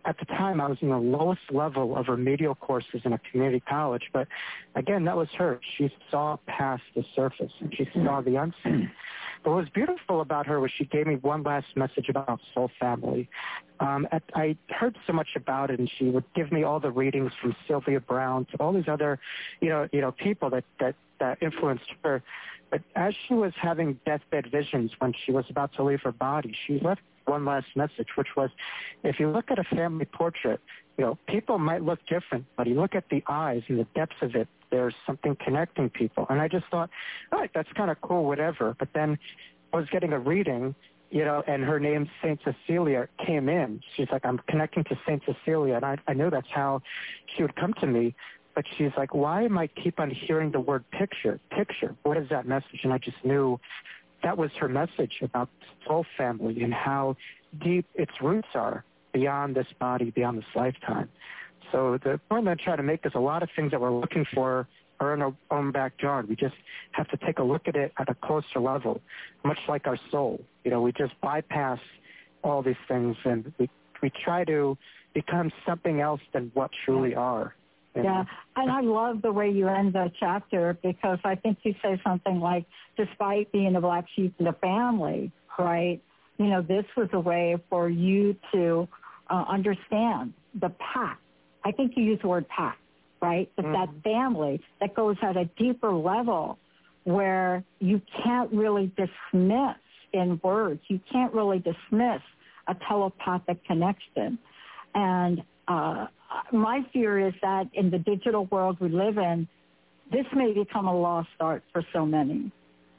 at the time, I was in the lowest level of remedial courses in a community college. But again, that was her. She saw past the surface, and she saw the unseen. But what was beautiful about her was she gave me one last message about soul family. Um, at, I heard so much about it, and she would give me all the readings from Sylvia Browne to all these other, you know, you know, people that that that influenced her. But as she was having deathbed visions when she was about to leave her body, she left one last message, which was, if you look at a family portrait, you know, people might look different, but you look at the eyes and the depths of it, there's something connecting people. And I just thought, all right, that's kind of cool, whatever. But then I was getting a reading, you know, and her name, Saint Cecilia, came in. She's like, I'm connecting to Saint Cecilia. And I, I knew that's how she would come to me. But she's like, why am I keep on hearing the word picture? Picture. What is that message? And I just knew that was her message about soul family and how deep its roots are beyond this body, beyond this lifetime. So the point I'm trying to make is a lot of things that we're looking for are in our own backyard. We just have to take a look at it at a closer level, much like our soul. You know, we just bypass all these things and we, we try to become something else than what truly are. Yeah, and I love the way you end the chapter because I think you say something like, despite being a black sheep in the family, right, you know, this was a way for you to uh, understand the pact. I think you use the word pact, right? But mm-hmm. that family that goes at a deeper level where you can't really dismiss in words, you can't really dismiss a telepathic connection. And uh, my fear is that in the digital world we live in, this may become a lost art for so many.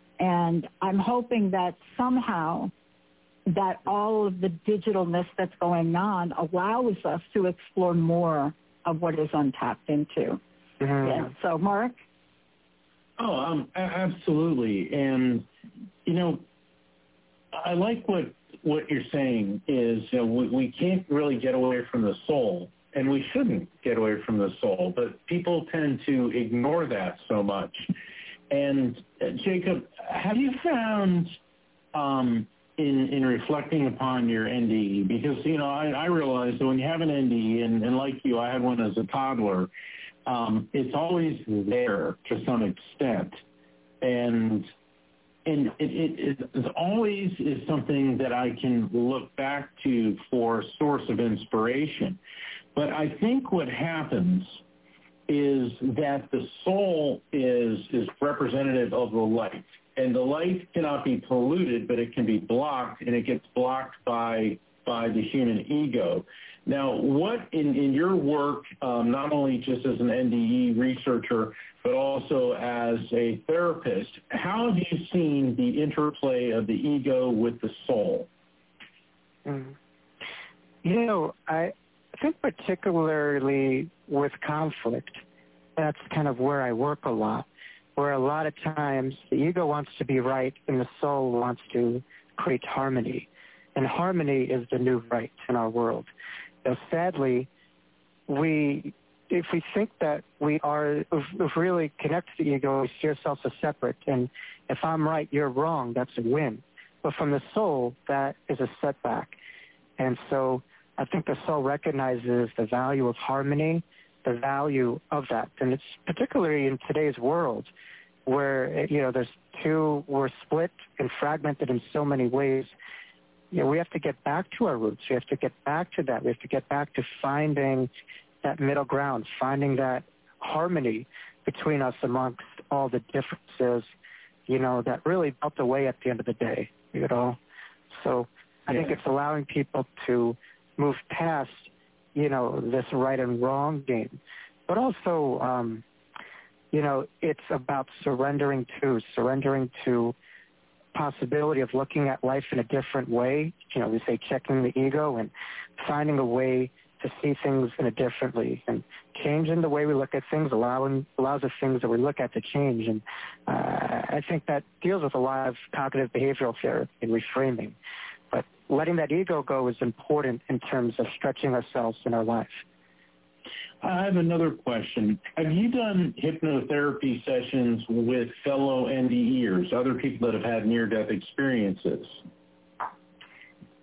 And I'm hoping that somehow that all of the digitalness that's going on allows us to explore more of what is untapped into. Mm-hmm. Yeah. So, Mark? Oh, um, absolutely. And, you know, I like what what you're saying is you know, we, we can't really get away from the soul, and we shouldn't get away from the soul, but people tend to ignore that so much. And, uh, Jacob, have you found um, in, in reflecting upon your N D E, because, you know, I, I realize that when you have an N D E, and, and like you, I had one as a toddler, um, it's always there to some extent. And And it, it, it always is something that I can look back to for a source of inspiration. But I think what happens is that the soul is is representative of the light. And the light cannot be polluted, but it can be blocked, and it gets blocked by by the human ego. Now, what in, in your work, um, not only just as an N D E researcher, but also as a therapist, how have you seen the interplay of the ego with the soul? Mm. You know, I think particularly with conflict, that's kind of where I work a lot, where a lot of times the ego wants to be right and the soul wants to create harmony. And harmony is the new right in our world. So sadly, we, if we think that we are, if, if we really connect to the ego, we see ourselves as separate. And if I'm right, you're wrong, that's a win. But from the soul, that is a setback. And so I think the soul recognizes the value of harmony, the value of that. And it's particularly in today's world where, you know, there's two, we're split and fragmented in so many ways. You know, we have to get back to our roots. We have to get back to that. We have to get back to finding that middle ground, finding that harmony between us amongst all the differences, you know, that really melt away at the end of the day, you know. So I yeah. think it's allowing people to move past, you know, this right and wrong game. But also, um, you know, it's about surrendering to, surrendering to possibility of looking at life in a different way. You know, we say checking the ego and finding a way to see things in a differently, and changing the way we look at things allowing allows the things that we look at to change. And uh, I think that deals with a lot of cognitive behavioral therapy and reframing. But letting that ego go is important in terms of stretching ourselves in our life. I have another question. Have you done hypnotherapy sessions with fellow N D E'ers, other people that have had near-death experiences?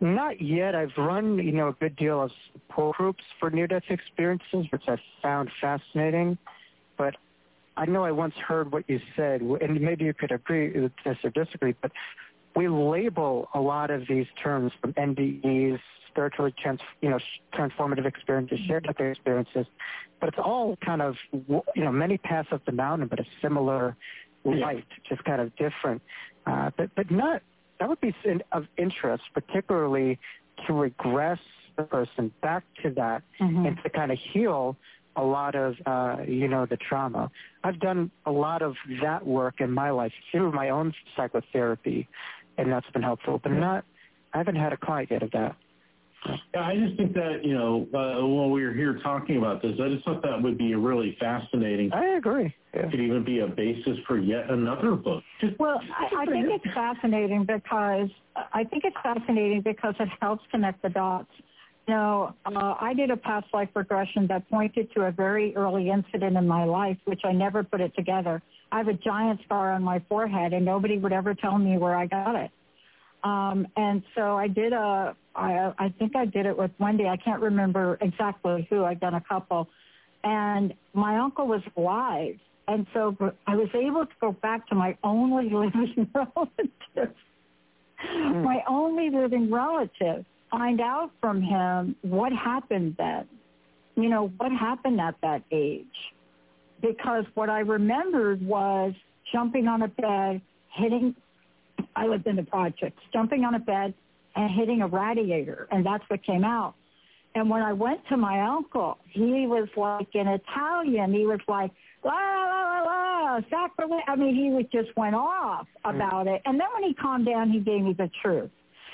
Not yet. I've run, you know, a good deal of support groups for near-death experiences, which I found fascinating. But I know I once heard what you said, and maybe you could agree with this or disagree, but we label a lot of these terms from N D Es, spiritually trans, you know, transformative experiences, shared death experiences, but it's all kind of, you know, many paths up the mountain, but a similar light, just kind of different. Uh, but, but not, that would be of interest, particularly to regress the person back to that mm-hmm. and to kind of heal a lot of, uh, you know, the trauma. I've done a lot of that work in my life through my own psychotherapy, and that's been helpful. But not, I haven't had a client yet of that. Yeah, I just think that, you know, uh, while we were here talking about this, I just thought that would be really fascinating. I agree. Yeah. It could even be a basis for yet another book. Just, well, I, I think it's fascinating because I think it's fascinating because it helps connect the dots. You know, uh, I did a past life regression that pointed to a very early incident in my life, which I never put it together. I have a giant scar on my forehead, and nobody would ever tell me where I got it. Um, and so I did a, I, I think I did it with Wendy. I can't remember exactly who. I've done a couple. And my uncle was alive. And so I was able to go back to my only living relative, mm. my only living relative, find out from him what happened then, you know, what happened at that age. Because what I remembered was jumping on a bed, hitting, I lived in the projects, jumping on a bed and hitting a radiator, and that's what came out. And when I went to my uncle, he was like in Italian. He was like, la, la, la, la, sacrilege. I mean, he was just went off about it. And then when he calmed down, he gave me the truth.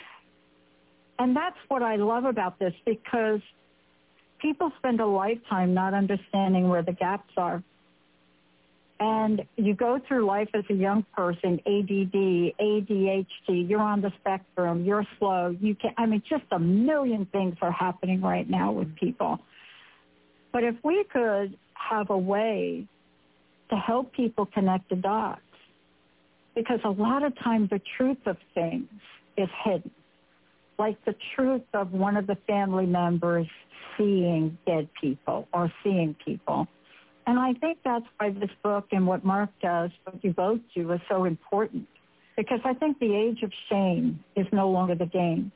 And that's what I love about this, because people spend a lifetime not understanding where the gaps are. And you go through life as a young person, A D D, A D H D, you're on the spectrum, you're slow, you can I mean, just a million things are happening right now with people. But if we could have a way to help people connect the dots, because a lot of times the truth of things is hidden. Like the truth of one of the family members seeing dead people or seeing people. And I think that's why this book and what Mark does, what you both do, is so important. Because I think the age of shame is no longer the game.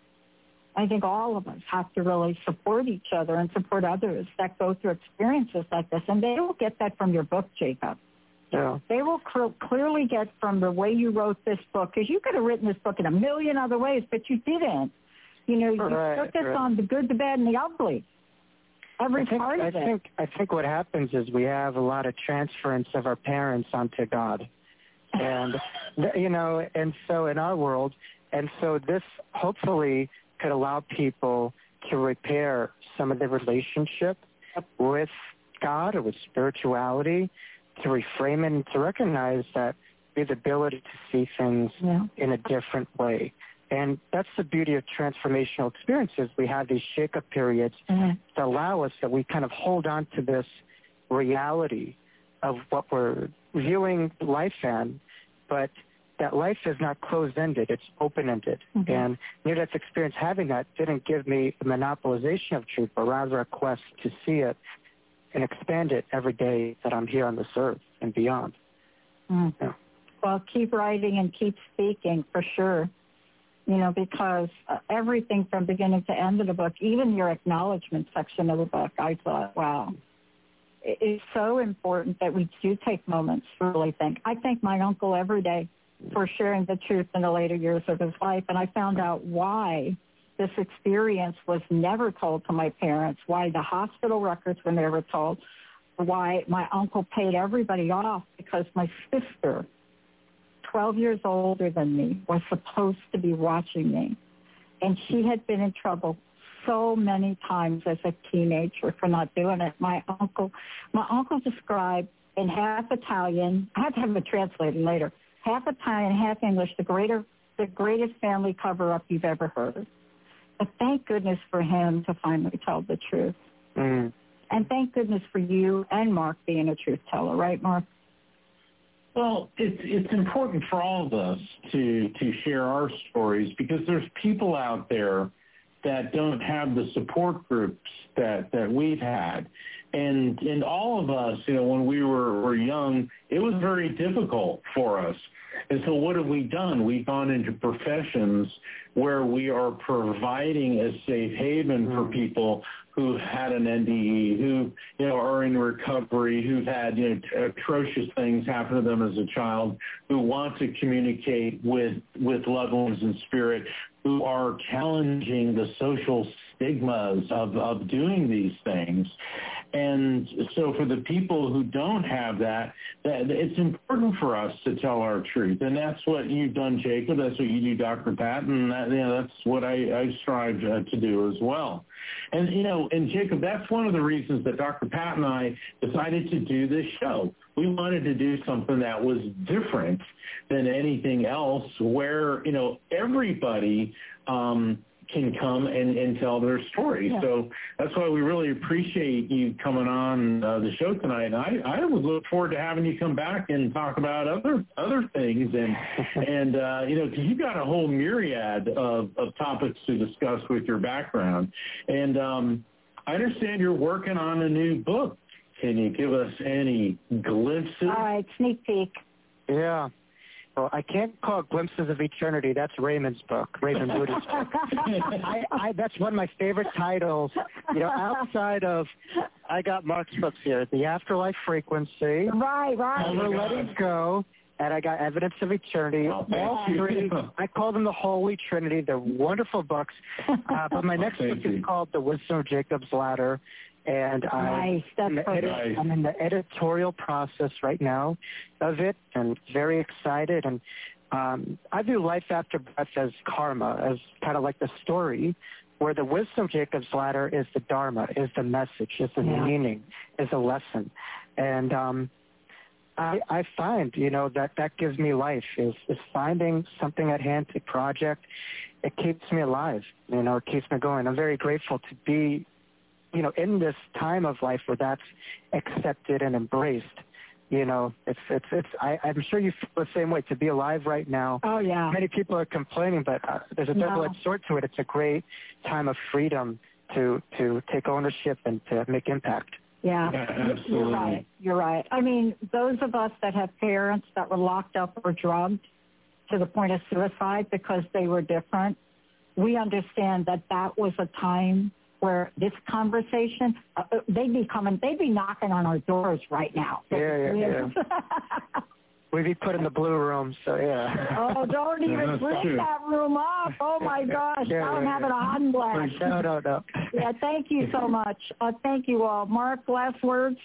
I think all of us have to really support each other and support others that go through experiences like this. And they will get that from your book, Jacob. Yeah. They will cl- clearly get from the way you wrote this book, because you could have written this book in a million other ways, but you didn't. You know, you right, took us right. on the good, the bad, and the ugly. Every I think, part of I it. think, I think what happens is we have a lot of transference of our parents onto God. And, you know, and so in our world, and so this hopefully could allow people to repair some of their relationship with God or with spirituality, to reframe it and to recognize that we have the ability to see things yeah. in a different way. And that's the beauty of transformational experiences. We have these shake-up periods mm-hmm. that allow us, that we kind of hold on to this reality of what we're viewing life in, but that life is not closed-ended, it's open-ended. Mm-hmm. And near-death experience, having that didn't give me the monopolization of truth, but rather a quest to see it and expand it every day that I'm here on this earth and beyond. Mm-hmm. Yeah. Well, keep writing and keep speaking, for sure. You know, because uh, everything from beginning to end of the book, even your acknowledgement section of the book, I thought, wow, it is so important that we do take moments to really think. I thank my uncle every day for sharing the truth in the later years of his life, and I found out why this experience was never told to my parents, why the hospital records were never told, why my uncle paid everybody off, because my sister, twelve years older than me, was supposed to be watching me. And she had been in trouble so many times as a teenager for not doing it. My uncle, my uncle described in half Italian, I had to have a translator later, half Italian, half English, the greater, the greatest family cover-up you've ever heard. But thank goodness for him to finally tell the truth. Mm. And thank goodness for you and Mark being a truth teller, right, Mark? Well, it's it's important for all of us to to share our stories, because there's people out there that don't have the support groups that, that we've had. And and all of us, you know, when we were, were young, it was very difficult for us. And so what have we done? We've gone into professions where we are providing a safe haven for people who've had an N D E, who, you know, are in recovery, who've had, you know, atrocious things happen to them as a child, who want to communicate with, with loved ones in spirit, who are challenging the social stigmas of, of doing these things. And so for the people who don't have that, that, it's important for us to tell our truth. And that's what you've done, Jacob. That's what you do, Doctor Pat. And that, you know, that's what I, I strive uh, to do as well. And, you know, and Jacob, that's one of the reasons that Doctor Pat and I decided to do this show. We wanted to do something that was different than anything else, where, you know, everybody um, can come and, and tell their story. Yeah. So that's why we really appreciate you coming on uh, the show tonight. And I, I would look forward to having you come back and talk about other other things. And, and uh, you know, because you've got a whole myriad of, of topics to discuss with your background. And um, I understand you're working on a new book. Can you give us any glimpses? All right, sneak peek. Yeah. Well, I can't call it Glimpses of Eternity. That's Raymond's book, Raymond Moody's book. I, I, that's one of my favorite titles. You know, outside of, I got Mark's books here, The Afterlife Frequency, right, right, Never right. Letting Go, and I got Evidence of Eternity. Oh, all three, I call them the Holy Trinity. They're wonderful books. Uh, but my next book is called The Wisdom of Jacob's Ladder. And nice. I, I'm, the edit, nice. I'm in the editorial process right now of it, and very excited. And um, I view life after breath as karma, as kind of like the story, where the wisdom of Jacob's Ladder is the dharma, is the message, is the yeah. meaning, is a lesson. And um, I, I find, you know, that that gives me life, is, is finding something at hand, a project. It keeps me alive, you know, it keeps me going. I'm very grateful to be, you know, in this time of life where that's accepted and embraced. You know, it's, it's, it's, I, I'm sure you feel the same way, to be alive right now. Oh, yeah. Many people are complaining, but uh, there's a double-edged sword to it. It's a great time of freedom to, to take ownership and to make impact. Yeah, yeah, absolutely. You're right. You're right. I mean, those of us that have parents that were locked up or drugged to the point of suicide because they were different, we understand that that was a time where this conversation, uh, they'd be coming, they'd be knocking on our doors right now. Yeah, yeah, yeah. We'd be put in the blue room, so yeah. Oh, don't even bring that room up. Oh, my gosh. Yeah, now I'm yeah, having yeah. a hot and blast. No, no, no. Yeah, thank you so much. Uh, thank you all. Mark, last words?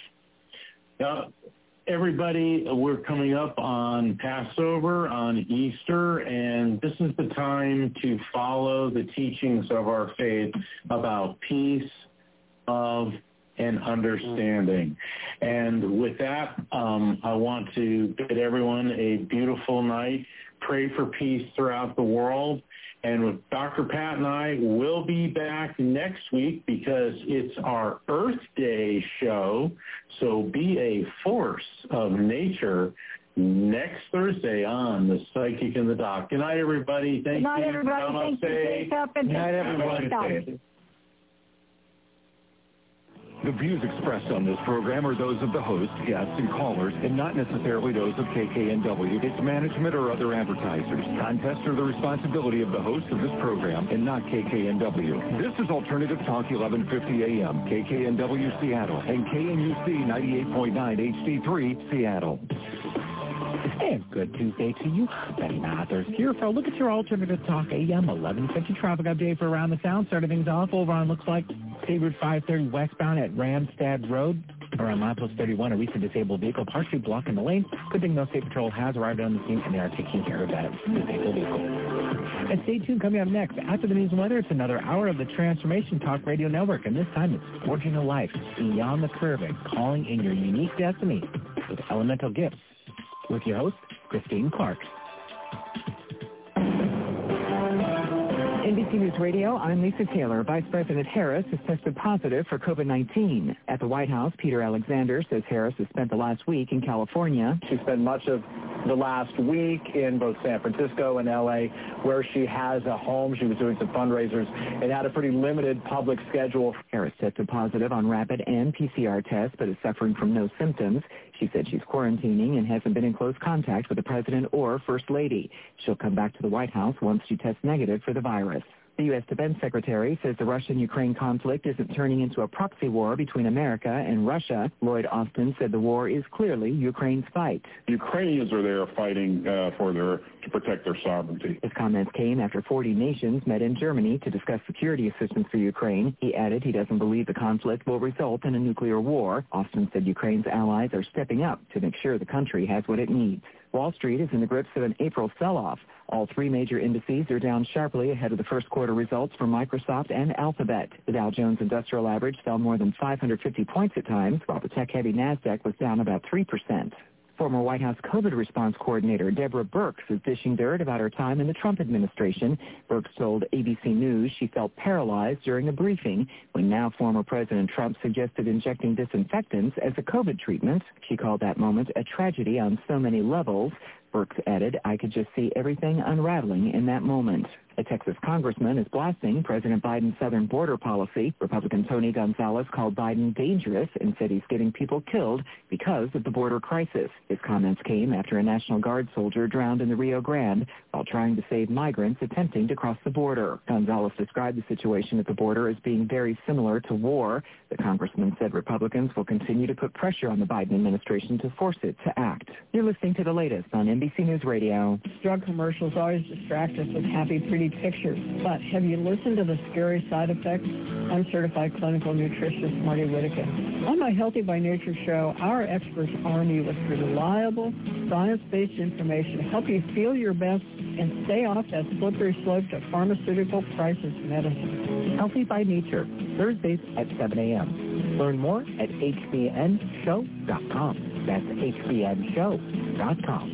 Uh, everybody, we're coming up on Passover, on Easter, and this is the time to follow the teachings of our faith about peace, love, and understanding. And with that, um, I want to bid everyone a beautiful night. Pray for peace throughout the world. And with Doctor Pat and I, we'll be back next week because it's our Earth Day show. So be a force of nature next Thursday on The Psychic and the Doc. Good night, everybody. Thank Good night, you. everybody. Namaste. Thank you. Good night, everybody. The views expressed on this program are those of the host, guests, and callers, and not necessarily those of K K N W, its management, or other advertisers. Contests are the responsibility of the host of this program and not K K N W. This is Alternative Talk eleven fifty A M, K K N W Seattle, and K N U C ninety-eight point nine H D three Seattle. And good Tuesday to you. Ben Mathers here for a look at your Alternative Talk A M eleven fifty traffic update for Around the Sound. Starting things off over on, looks like State Route five thirty westbound at Ramstad Road. Around milepost thirty-one, a recent disabled vehicle partially blocking the lane. Good thing no State Patrol has arrived on the scene, and they are taking care of that disabled vehicle. And stay tuned, coming up next, after the news and weather, it's another hour of the Transformation Talk Radio Network, and this time it's Forging a Life, Beyond the Curve, and Calling in Your Unique Destiny with Elemental Gifts. With your host, Christine Clark. N B C News Radio, I'm Lisa Taylor. Vice President Harris has tested positive for COVID nineteen. At the White House, Peter Alexander says Harris has spent the last week in California. She spent much of the last week in both San Francisco and L A, where she has a home. She was doing some fundraisers and had a pretty limited public schedule. Harris tested positive on rapid and P C R tests, but is suffering from no symptoms. She said she's quarantining and hasn't been in close contact with the president or First Lady. She'll come back to the White House once she tests negative for the virus. The U S Defense Secretary says the Russian-Ukraine conflict isn't turning into a proxy war between America and Russia. Lloyd Austin said the war is clearly Ukraine's fight. Ukrainians are there fighting uh, for their to protect their sovereignty. His comments came after forty nations met in Germany to discuss security assistance for Ukraine. He added he doesn't believe the conflict will result in a nuclear war. Austin said Ukraine's allies are stepping up to make sure the country has what it needs. Wall Street is in the grips of an April sell-off. All three major indices are down sharply ahead of the first quarter results for Microsoft and Alphabet. The Dow Jones Industrial Average fell more than five hundred fifty points at times, while the tech-heavy NASDAQ was down about three percent. Former White House COVID response coordinator Deborah Birx is dishing dirt about her time in the Trump administration. Birx told A B C News she felt paralyzed during a briefing when now former President Trump suggested injecting disinfectants as a COVID treatment. She called that moment a tragedy on so many levels. Birx added, I could just see everything unraveling in that moment. A Texas congressman is blasting President Biden's southern border policy. Republican Tony Gonzalez called Biden dangerous and said he's getting people killed because of the border crisis. His comments came after a National Guard soldier drowned in the Rio Grande while trying to save migrants attempting to cross the border. Gonzalez described the situation at the border as being very similar to war. The congressman said Republicans will continue to put pressure on the Biden administration to force it to act. You're listening to the latest on N B C News Radio. Drug commercials always distract us with happy, pretty pictures. But have you listened to the scary side effects? I'm certified clinical nutritionist Marty Whitaker. On my Healthy by Nature show, our experts arm you with reliable, science-based information to help you feel your best and stay off that slippery slope to pharmaceutical crisis medicine. Healthy by Nature, Thursdays at seven a.m. Learn more at H B N show dot com. That's H B N show dot com.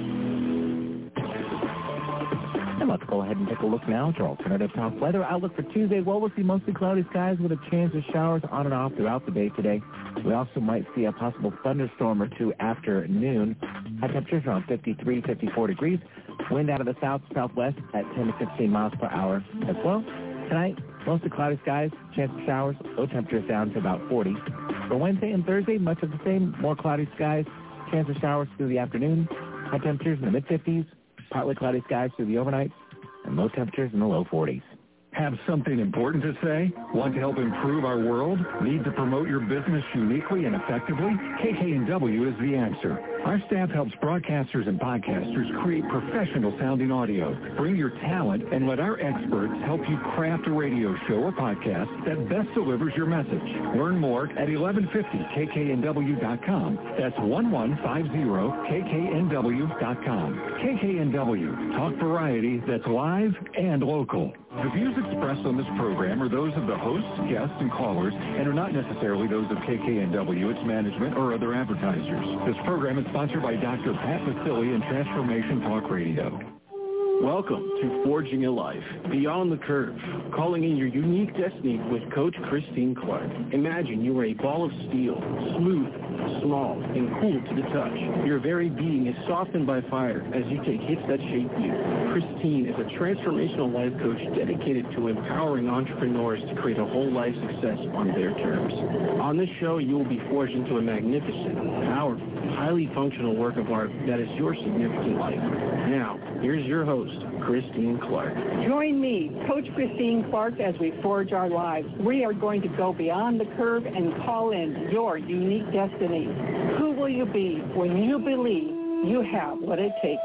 And let's go ahead and take a look now at your alternative top weather outlook for Tuesday. Well, we'll see mostly cloudy skies with a chance of showers on and off throughout the day today. We also might see a possible thunderstorm or two after noon. High temperatures around fifty-three, fifty-four degrees. Wind out of the south southwest at ten to fifteen miles per hour as well. Tonight, mostly cloudy skies, chance of showers, low temperatures down to about forty. For Wednesday and Thursday, much of the same, more cloudy skies, chance of showers through the afternoon. High temperatures in the mid-fifties. Partly cloudy skies through the overnight, and low temperatures in the low forties. Have something important to say? Want to help improve our world? Need to promote your business uniquely and effectively? K K N W is the answer. Our staff helps broadcasters and podcasters create professional-sounding audio. Bring your talent and let our experts help you craft a radio show or podcast that best delivers your message. Learn more at eleven fifty K K N W dot com. That's eleven fifty K K N W dot com. K K N W, talk variety that's live and local. The views expressed on this program are those of the hosts, guests, and callers, and are not necessarily those of K K N W, its management, or other advertisers. This program is sponsored by Doctor Pat Vasili and Transformation Talk Radio. Welcome to Forging a Life, Beyond the Curve, calling in your unique destiny with Coach Christine Clark. Imagine you are a ball of steel, smooth, small, and cool to the touch. Your very being is softened by fire as you take hits that shape you. Christine is a transformational life coach dedicated to empowering entrepreneurs to create a whole life success on their terms. On this show, you will be forged into a magnificent, powerful, highly functional work of art that is your significant life. Now, here's your host, Christine Clark. Join me, Coach Christine Clark, as we forge our lives. We are going to go beyond the curve and call in your unique destiny. Who will you be when you believe you have what it takes?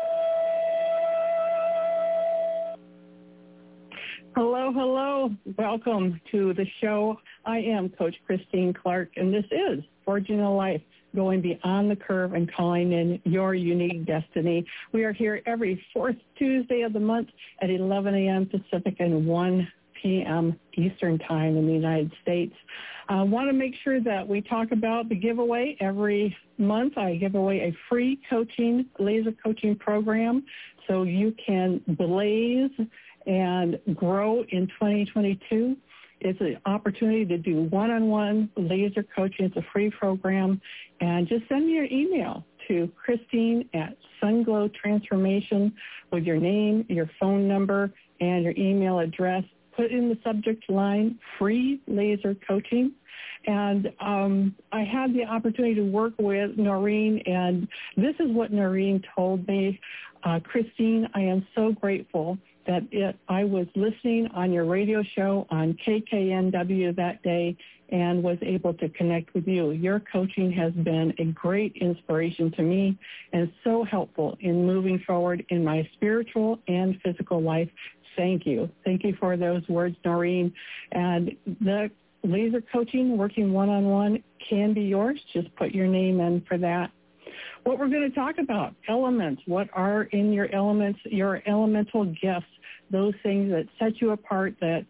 Hello, hello. Welcome to the show. I am Coach Christine Clark, and this is Forging a Life, going beyond the curve and calling in your unique destiny. We are here every fourth Tuesday of the month at eleven a.m. Pacific and one p.m. Eastern Time in the United States. I want to make sure that we talk about the giveaway. Every month I give away a free coaching, laser coaching program so you can blaze and grow in twenty twenty-two. It's an opportunity to do one-on-one laser coaching. It's a free program. And just send me your email to Christine at Sunglow Transformation with your name, your phone number, and your email address. Put in the subject line, free laser coaching. And um, I had the opportunity to work with Noreen, and this is what Noreen told me. Uh, Christine, I am so grateful that it, I was listening on your radio show on K K N W that day and was able to connect with you. Your coaching has been a great inspiration to me and so helpful in moving forward in my spiritual and physical life. Thank you. Thank you for those words, Noreen. And the laser coaching, working one-on-one, can be yours. Just put your name in for that. What we're going to talk about, elements. What are in your elements, your elemental gifts, those things that set you apart, that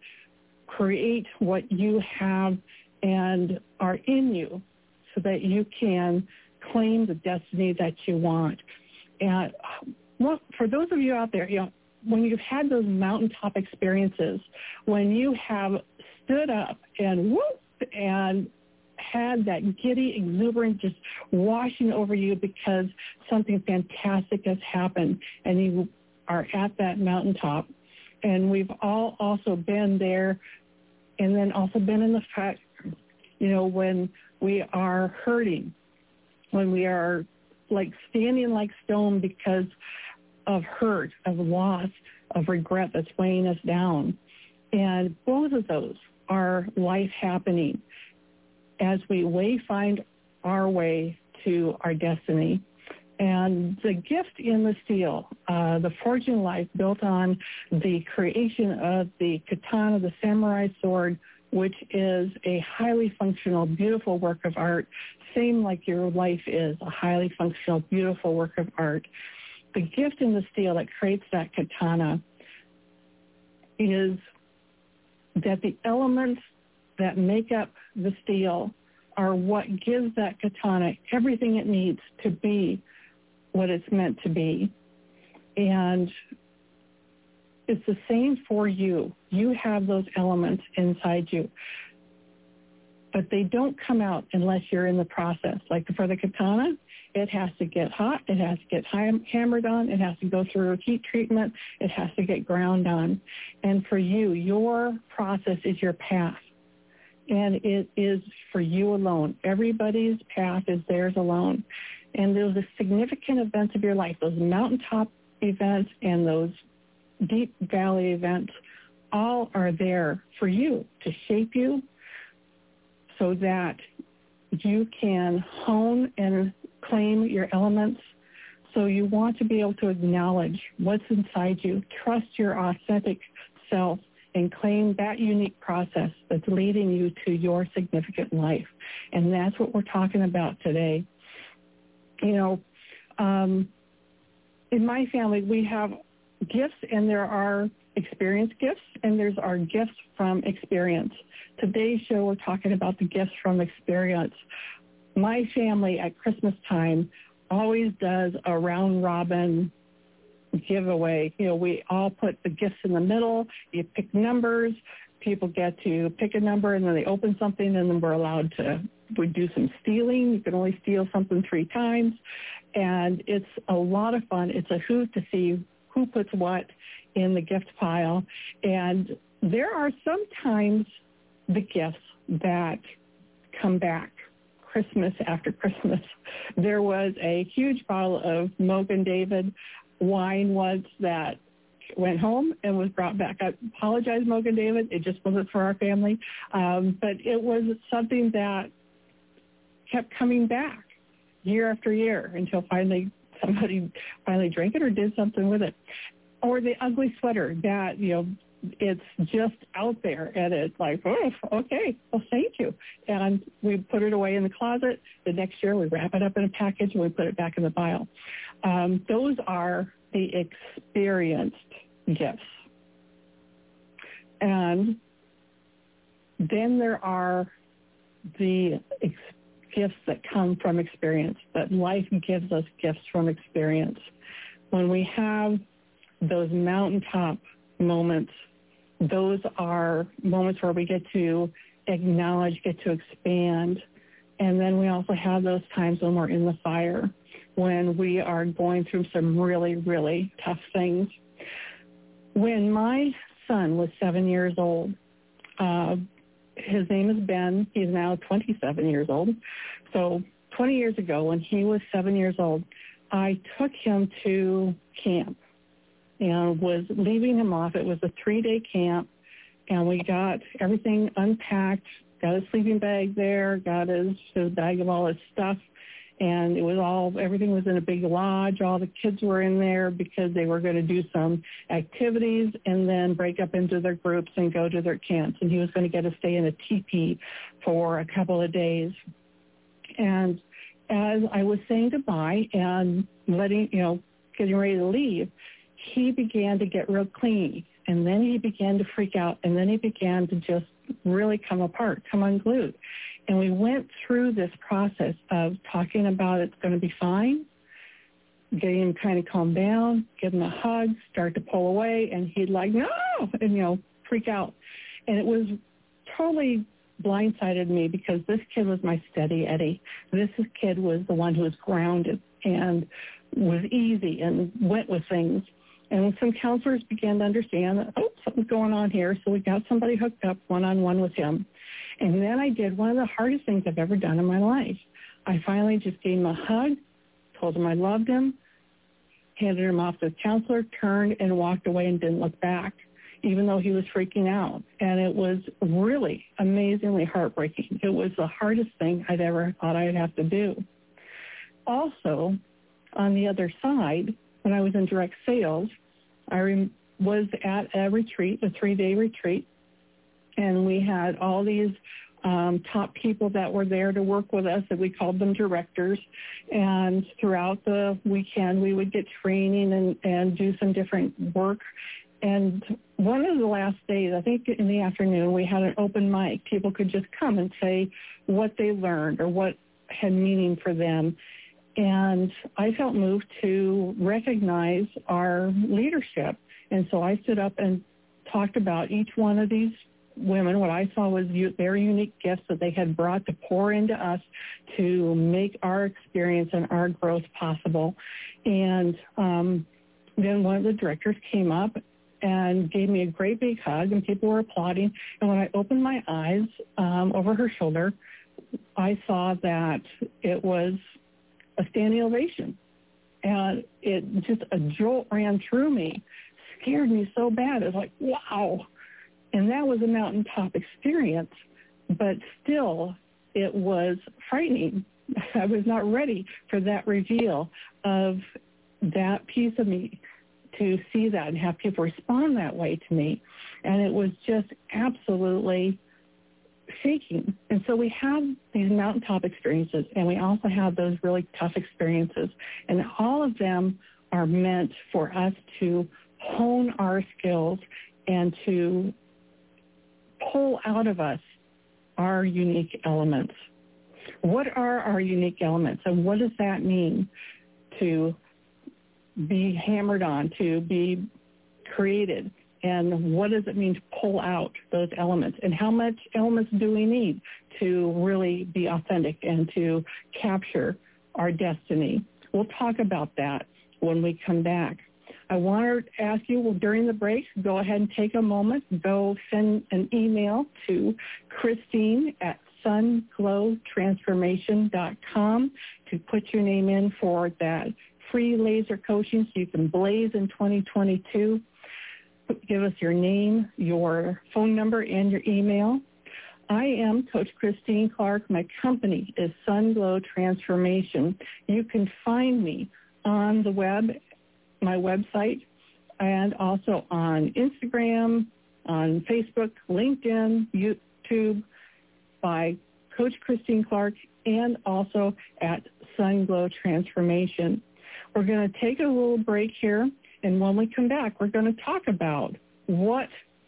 create what you have and are in you so that you can claim the destiny that you want. And well, for those of you out there, you know, when you've had those mountaintop experiences, when you have stood up and whoop and had that giddy exuberance just washing over you because something fantastic has happened and you are at that mountaintop. And we've all also been there and then also been in the fact, you know, when we are hurting, when we are like standing like stone because of hurt, of loss, of regret that's weighing us down. And both of those are life happening as we wayfind our way to our destiny. And the gift in the steel, uh, the Forging Life, built on the creation of the katana, the samurai sword, which is a highly functional, beautiful work of art, same like your life is, a highly functional, beautiful work of art. The gift in the steel that creates that katana is that the elements that make up the steel are what gives that katana everything it needs to be what it's meant to be. And it's the same for you. You have those elements inside you. But they don't come out unless you're in the process. Like for the katana, it has to get hot, it has to get ham- hammered on, it has to go through heat treatment, it has to get ground on. And for you, your process is your path. And it is for you alone. Everybody's path is theirs alone. And those are significant events of your life, those mountaintop events and those deep valley events, all are there for you to shape you so that you can hone and claim your elements. So you want to be able to acknowledge what's inside you, trust your authentic self, and claim that unique process that's leading you to your significant life. And that's what we're talking about today. You know, um, in my family, we have gifts, and there are experience gifts, and there's our gifts from experience. Today's show, we're talking about the gifts from experience. My family at Christmas time always does a round-robin giveaway. You know, we all put the gifts in the middle. You pick numbers. People get to pick a number, and then they open something, and then we're allowed to we do some stealing. You can only steal something three times. And it's a lot of fun. It's a hoot to see who puts what in the gift pile. And there are sometimes the gifts that come back Christmas after Christmas. There was a huge bottle of Mogan David wine once that went home and was brought back. I apologize, Mogan David. It just wasn't for our family. Um, but it was something that kept coming back year after year until finally somebody finally drank it or did something with it. Or the ugly sweater that, you know, it's just out there and it's like, oh, okay, well, thank you. And we put it away in the closet. The next year we wrap it up in a package and we put it back in the pile. Um, those are the experienced gifts. And then there are the ex- gifts that come from experience, that life gives us gifts from experience. When we have those mountaintop moments, those are moments where we get to acknowledge, get to expand. And then we also have those times when we're in the fire, when we are going through some really, really tough things. When my son was seven years old, uh, his name is Ben. He's now twenty-seven years old. So twenty years ago, when he was seven years old, I took him to camp and was leaving him off. It was a three-day camp, and we got everything unpacked, got his sleeping bag there, got his, his bag of all his stuff, and it was all, everything was in a big lodge. All the kids were in there because they were going to do some activities and then break up into their groups and go to their camps. And he was going to get to stay in a teepee for a couple of days. And as I was saying goodbye and letting, you know, getting ready to leave, he began to get real clingy. And then he began to freak out. And then he began to just really come apart, come unglued. And we went through this process of talking about it's going to be fine, getting him kind of calm down, give him a hug, start to pull away, and he'd like, no, and, you know, freak out. And it was totally blindsided me because this kid was my steady Eddie. This kid was the one who was grounded and was easy and went with things. And some counselors began to understand that, oh, something's going on here. So we got somebody hooked up one-on-one with him. And then I did one of the hardest things I've ever done in my life. I finally just gave him a hug, told him I loved him, handed him off to the counselor, turned and walked away and didn't look back, even though he was freaking out. And it was really amazingly heartbreaking. It was the hardest thing I'd ever thought I'd have to do. Also, on the other side, when I was in direct sales, I re- was at a retreat, a three-day retreat, and we had all these um, top people that were there to work with us, and we called them directors. And throughout the weekend, we would get training and, and do some different work. And one of the last days, I think in the afternoon, we had an open mic. People could just come and say what they learned or what had meaning for them. And I felt moved to recognize our leadership. And so I stood up and talked about each one of these women. What I saw was their unique gifts that they had brought to pour into us to make our experience and our growth possible. And um, then one of the directors came up and gave me a great big hug, and people were applauding. And when I opened my eyes um, over her shoulder, I saw that it was a standing ovation. And it just, a jolt ran through me, scared me so bad. It was like, wow. And that was a mountaintop experience, but still it was frightening. I was not ready for that reveal of that piece of me, to see that and have people respond that way to me. And it was just absolutely shaking. And so we have these mountaintop experiences, and we also have those really tough experiences. And all of them are meant for us to hone our skills and to pull out of us our unique elements. What are our unique elements, and what does that mean to be hammered on, to be created, and what does it mean to pull out those elements, and how much elements do we need to really be authentic and to capture our destiny? We'll talk about that when we come back. I want to ask you, well, during the break, go ahead and take a moment, go send an email to Christine at sunglow transformation dot com to put your name in for that free laser coaching so you can blaze in twenty twenty-two. Give us your name, your phone number, and your email. I am Coach Christine Clark. My company is Sunglow Transformation. You can find me on the web, my website, and also on Instagram, on Facebook, LinkedIn, YouTube, by Coach Christine Clark, and also at Sunglow Transformation. We're going to take a little break here, and when we come back, we're going to talk about what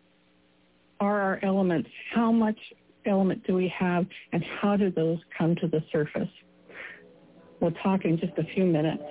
are our elements, how much element do we have, and how do those come to the surface. We'll talk in just a few minutes.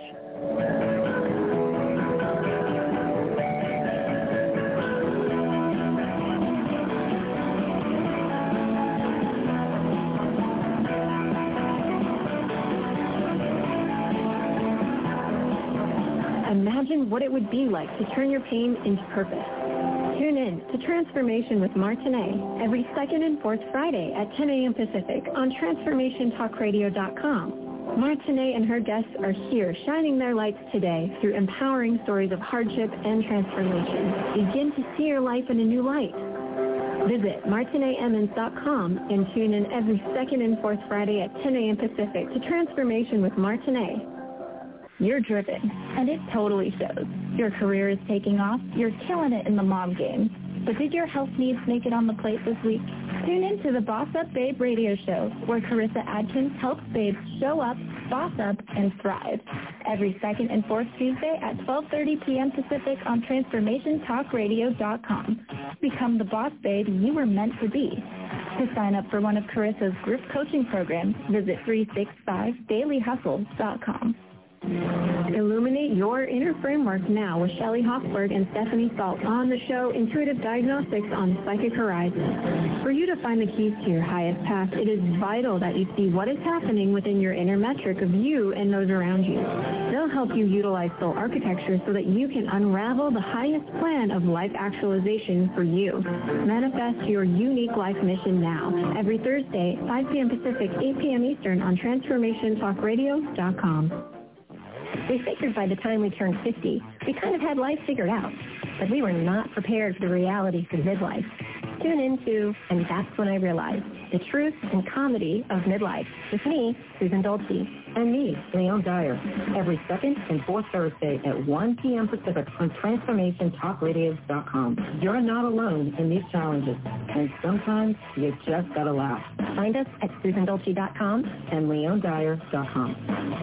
what it would be like to turn your pain into purpose. Tune in to Transformation with Martinet every second and fourth Friday at ten a.m. Pacific on transformation talk radio dot com. Martinet and her guests are here shining their lights today through empowering stories of hardship and transformation. Begin to see your life in a new light. Visit martinet emmons dot com and tune in every second and fourth Friday at ten a.m. Pacific to Transformation with Martinet. You're driven, and it totally shows. Your career is taking off. You're killing it in the mom game. But did your health needs make it on the plate this week? Tune in to the Boss Up Babe radio show, where Carissa Adkins helps babes show up, boss up, and thrive. Every second and fourth Tuesday at twelve thirty p.m. Pacific on transformation talk radio dot com. Become the boss babe you were meant to be. To sign up for one of Carissa's group coaching programs, visit three sixty-five daily hustle dot com. Illuminate your inner framework now with Shelley Hoffberg and Stephanie Salt on the show Intuitive Diagnostics on Psychic Horizon. For you to find the keys to your highest path, it is vital that you see what is happening within your inner metric of you and those around you. They'll help you utilize soul architecture so that you can unravel the highest plan of life actualization for you. Manifest your unique life mission now. Every Thursday, five p.m. Pacific, eight p.m. Eastern on transformation talk radio dot com. We figured by the time we turned fifty, we kind of had life figured out, but we were not prepared for the realities of midlife. Tune into And That's When I Realized, the truth and comedy of midlife, with me, Susan Dolce. And me, Leon Dyer, every second and fourth Thursday at one p.m. Pacific on transformation talk radio dot com. You're not alone in these challenges, and sometimes you just gotta laugh. Find us at susan dolce dot com and leon dyer dot com.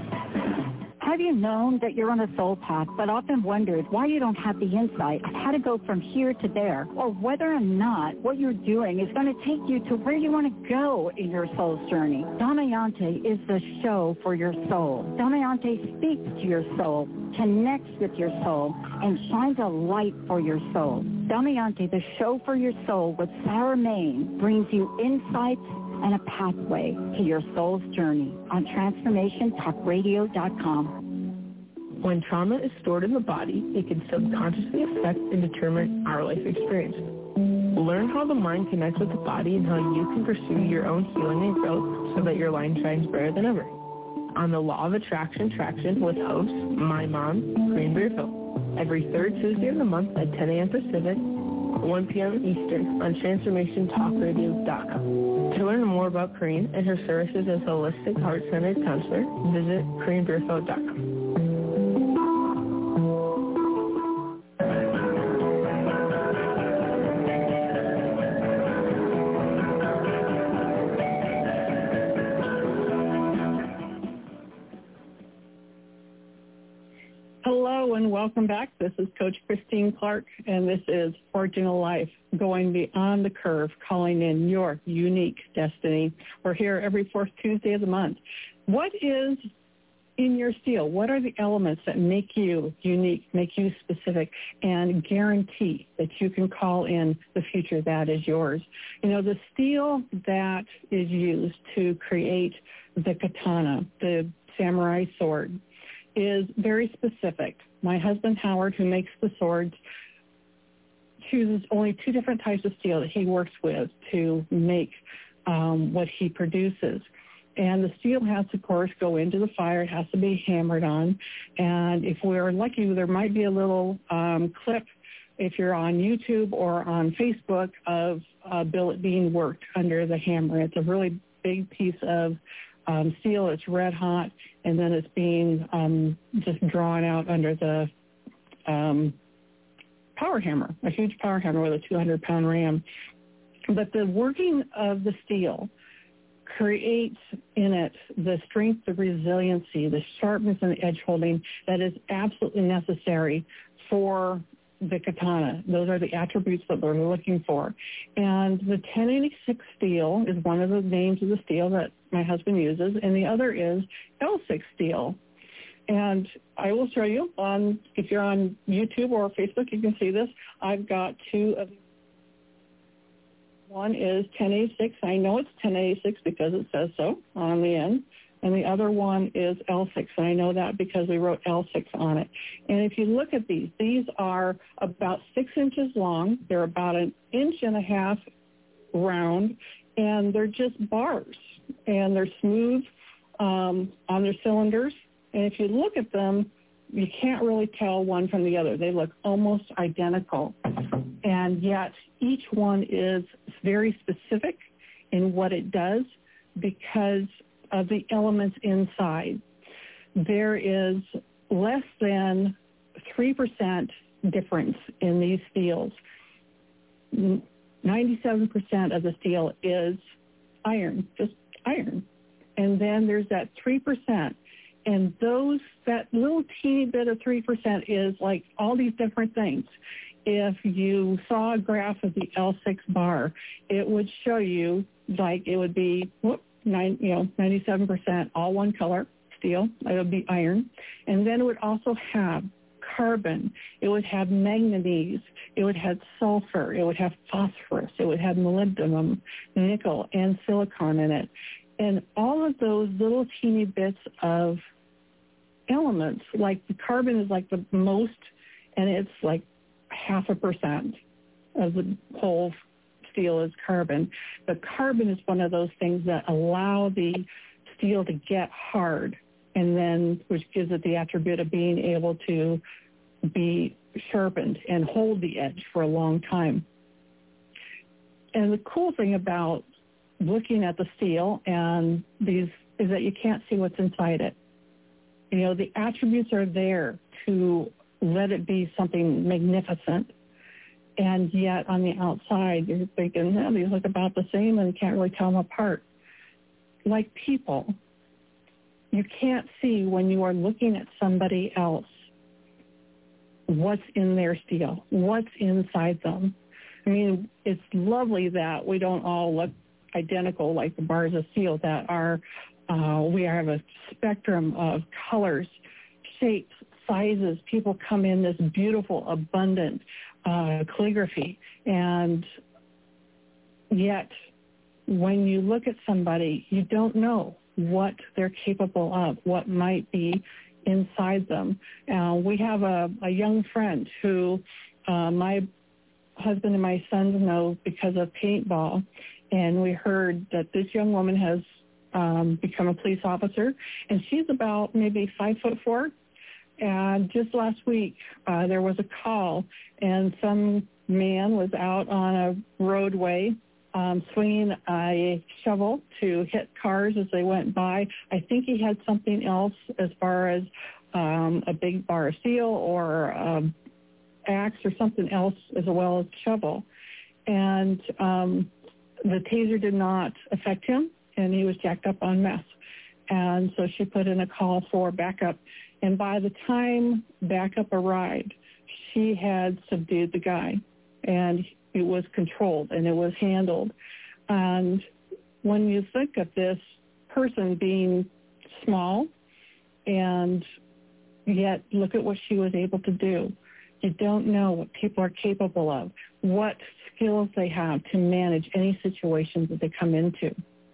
Have you known that you're on a soul path, but often wondered why you don't have the insight of how to go from here to there, or whether or not what you're doing is going to take you to where you want to go in your soul's journey? Damayanti is the show for your soul. Damayanti speaks to your soul, connects with your soul, and shines a light for your soul. Damayanti, the show for your soul with Sarah Main, brings you insights and a pathway to your soul's journey on transformation talk radio dot com. When trauma is stored in the body, it can subconsciously affect and determine our life experience. Learn how the mind connects with the body and how you can pursue your own healing and growth so that your line shines brighter than ever. On the Law of Attraction Traction with host, my mom, Green Beerfield, every third Tuesday of the month at ten a.m. Pacific, one p.m. Eastern on transformation talk radio dot com. To learn more about Corrine and her services as a holistic heart-centered counselor, visit corrine beerfield dot com. Hello and welcome back. This is Coach Christine Clark, and this is Forging a Life, going beyond the curve, calling in your unique destiny. We're here every fourth Tuesday of the month. What is in your steel? What are the elements that make you unique, make you specific, and guarantee that you can call in the future that is yours? You know, the steel that is used to create the katana, the samurai sword, is very specific. My husband, Howard, who makes the swords, chooses only two different types of steel that he works with to make um, what he produces. And the steel has to, of course, go into the fire. It has to be hammered on. And if we're lucky, there might be a little um, clip, if you're on YouTube or on Facebook, of a billet being worked under the hammer. It's a really big piece of um, steel. It's red hot, and then it's being um, just drawn out under the um, power hammer, a huge power hammer with a two hundred pound ram. But the working of the steel creates in it the strength, the resiliency, the sharpness, and the edge holding that is absolutely necessary for the katana. Those are the attributes that we're looking for. And the ten eighty-six steel is one of the names of the steel that my husband uses, and the other is L six steel. And I will show you on, if you're on YouTube or Facebook, you can see this. I've got two of One is ten eighty-six. I know it's ten eighty-six because it says so on the end. and the other one is L six, and I know that because we wrote L six on it. And if you look at these, these are about six inches long. They're about an inch and a half round, and they're just bars, and they're smooth um, on their cylinders. And if you look at them, you can't really tell one from the other. They look almost identical, and yet each one is very specific in what it does because of the elements inside. There is less than three percent difference in these steels. ninety-seven percent of the steel is iron, just iron. And then there's that three percent. And those, that little teeny bit of three percent is like all these different things. If you saw a graph of the L six bar, it would show you, like, it would be, whoop, nine, you know, ninety-seven percent all one color steel. It would be iron. And then it would also have carbon. It would have manganese. It would have sulfur. It would have phosphorus. It would have molybdenum, nickel, and silicon in it. And all of those little teeny bits of elements, like the carbon is like the most, and it's like half a percent of the whole steel is carbon. But carbon is one of those things that allow the steel to get hard, and then which gives it the attribute of being able to be sharpened and hold the edge for a long time. And the cool thing about looking at the steel and these is that you can't see what's inside it. You know, the attributes are there to let it be something magnificent. And yet on the outside, you're thinking, yeah, these look about the same and you can't really tell them apart. Like people, you can't see when you are looking at somebody else what's in their steel, what's inside them. I mean, it's lovely that we don't all look identical like the bars of steel that are, uh, we have a spectrum of colors, shapes, sizes. People come in this beautiful, abundant uh, calligraphy. And yet, when you look at somebody, you don't know what they're capable of, what might be inside them. Uh, we have a, a young friend who uh, my husband and my sons know because of paintball, and we heard that this young woman has um, become a police officer, and she's about maybe five foot four. And just last week, uh, there was a call, and some man was out on a roadway um, swinging a shovel to hit cars as they went by. I think he had something else as far as um, a big bar of steel or um, axe or something else as well as shovel. And um, the taser did not affect him, and he was jacked up on meth. And so she put in a call for backup. And by the time backup arrived, she had subdued the guy, and it was controlled and it was handled. And when you think of this person being small and yet look at what she was able to do, you don't know what people are capable of, what skills they have to manage any situations that they come into.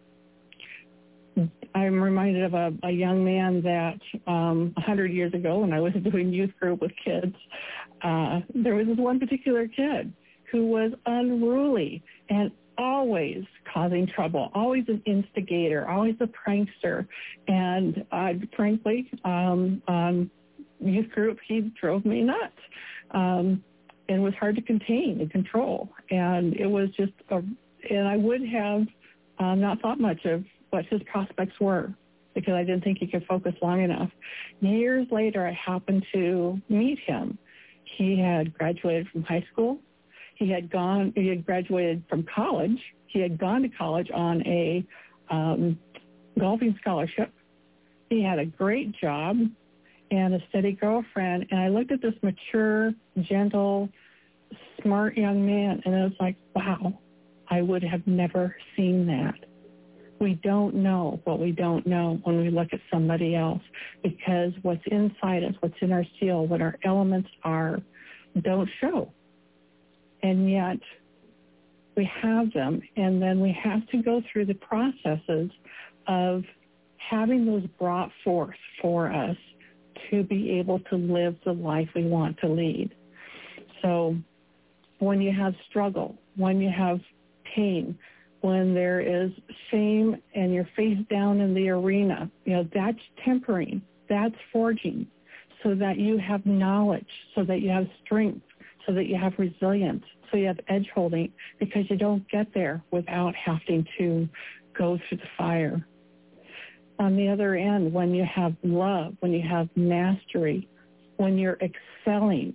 I'm reminded of a, a young man that um, one hundred years ago when I was doing youth group with kids, uh, there was this one particular kid who was unruly and always causing trouble, always an instigator, always a prankster. And uh, frankly, um, um, youth group, he drove me nuts. Um, and was hard to contain and control. And it was just, a, and I would have um, not thought much of what his prospects were because I didn't think he could focus long enough. Years later, I happened to meet him. He had graduated from high school. He had gone, he had graduated from college. He had gone to college on a um, golfing scholarship. He had a great job and a steady girlfriend. And I looked at this mature, gentle, smart young man, and I was like, wow, I would have never seen that. We don't know what we don't know when we look at somebody else because what's inside us, what's in our steel, what our elements are, don't show. And yet we have them, and then we have to go through the processes of having those brought forth for us to be able to live the life we want to lead. So when you have struggle, when you have pain, when there is shame and you're face down in the arena, you know, that's tempering, that's forging, so that you have knowledge, so that you have strength, so that you have resilience, so you have edge holding, because you don't get there without having to go through the fire. On the other end, when you have love, when you have mastery, when you're excelling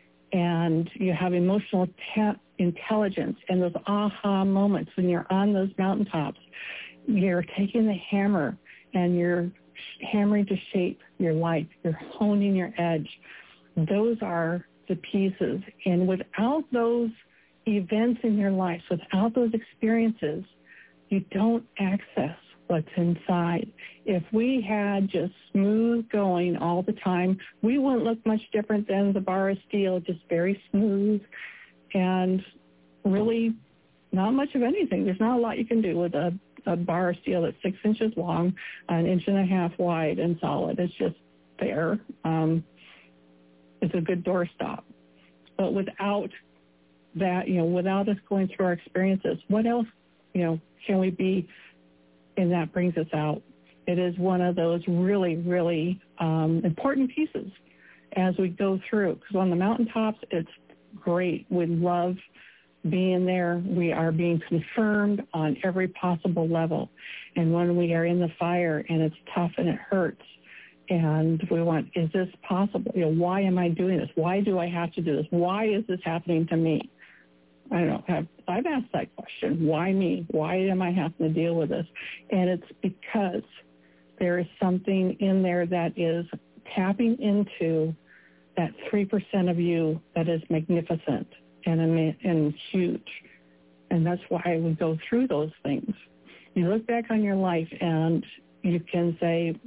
and you have emotional te- intelligence and those aha moments when you're on those mountaintops, you're taking the hammer and you're hammering to shape your life. You're honing your edge. Those are the pieces. And without those events in your life, without those experiences, you don't access what's inside. If we had just smooth going all the time, we wouldn't look much different than the bar of steel, just very smooth and really not much of anything. There's not a lot you can do with a, a bar of steel that's six inches long, an inch and a half wide and solid. It's just there. Um, it's a good doorstop. But without that, you know, without us going through our experiences, what else, you know, can we be? And that brings us out. It is one of those really, really um, important pieces as we go through. Because on the mountaintops, it's great. We love being there. We are being confirmed on every possible level. And when we are in the fire and it's tough and it hurts, and we want, is this possible? You know, why am I doing this? Why do I have to do this? Why is this happening to me? I don't know. I've, I've asked that question. Why me? Why am I having to deal with this? And it's because there is something in there that is tapping into that three percent of you that is magnificent and, and huge. And that's why we go through those things. You look back on your life and you can say,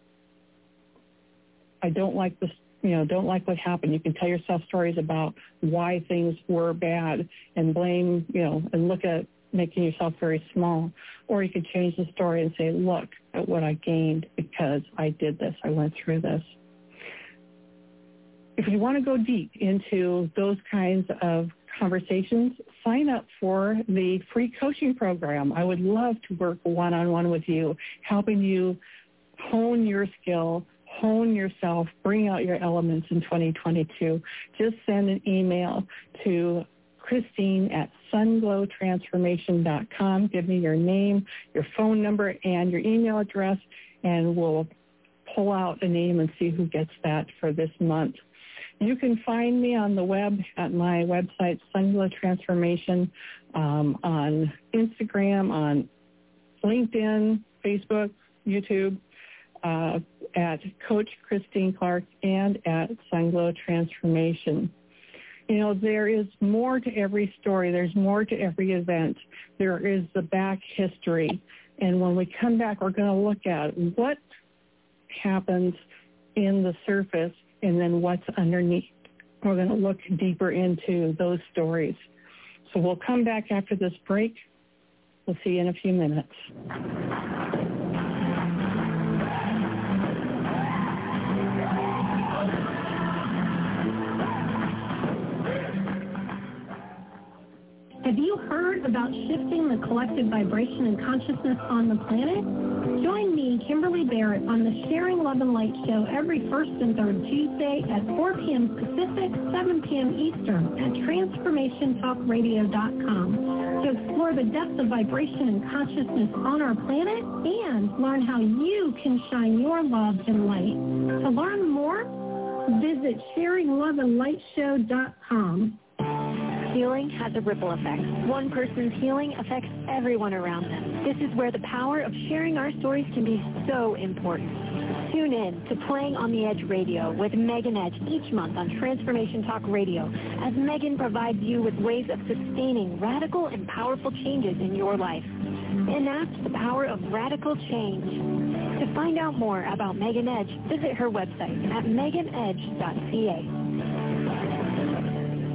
I don't like this, you know, don't like what happened. You can tell yourself stories about why things were bad and blame, you know, and look at making yourself very small. Or you could change the story and say, look at what I gained because I did this. I went through this. If you want to go deep into those kinds of conversations, sign up for the free coaching program. I would love to work one-on-one with you, helping you hone your skill, hone yourself, bring out your elements in twenty twenty-two. Just send an email to Christine at sunglow transformation dot com. Give me your name, your phone number, and your email address, and we'll pull out a name and see who gets that for this month. You can find me on the web at my website, Sunglow Transformation, um, on Instagram, on LinkedIn, Facebook, YouTube, uh, at Coach Christine Clark, and at Sunglow Transformation. You know, there is more to every story. There's more to every event. There is the back history. And when we come back, we're going to look at what happens in the surface and then what's underneath. We're going to look deeper into those stories. So we'll come back after this break. We'll see you in a few minutes. Have you heard about shifting the collective vibration and consciousness on the planet? Join me, Kimberly Barrett, on the Sharing Love and Light Show every first and third Tuesday at four p.m. Pacific, seven p.m. Eastern at transformation talk radio dot com to explore the depth of vibration and consciousness on our planet and learn how you can shine your love and light. To learn more, visit sharing love and light show dot com. Healing has a ripple effect. One person's healing affects everyone around them. This is where the power of sharing our stories can be so important. Tune in to Playing on the Edge Radio with Megan Edge each month on Transformation Talk Radio as Megan provides you with ways of sustaining radical and powerful changes in your life. Enact the power of radical change. To find out more about Megan Edge, visit her website at megan edge dot c a.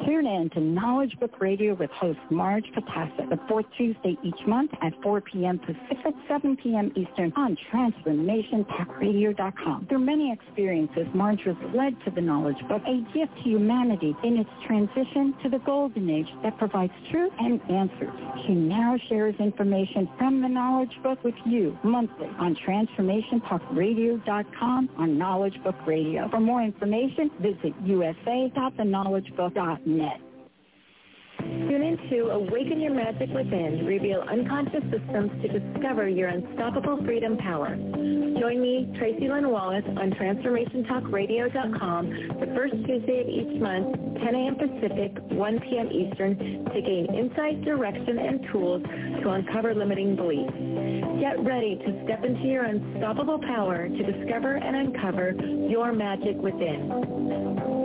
Tune in to Knowledge Book Radio with host Marge Patassa the fourth Tuesday each month at four p.m. Pacific, seven p.m. Eastern on Transformation Talk Radio dot com. Through many experiences, Marge was led to the Knowledge Book, a gift to humanity in its transition to the Golden Age that provides truth and answers. She now shares information from the Knowledge Book with you monthly on Transformation Talk Radio dot com on Knowledge Book Radio. For more information, visit u s a dot the knowledge book dot net. Tune in to Awaken Your Magic Within, reveal unconscious systems to discover your unstoppable freedom power. Join me, Tracy Lynn Wallace, on Transformation Talk Radio dot com the first Tuesday of each month, ten a.m. Pacific, one p.m. Eastern, to gain insight, direction, and tools to uncover limiting beliefs. Get ready to step into your unstoppable power to discover and uncover your magic within.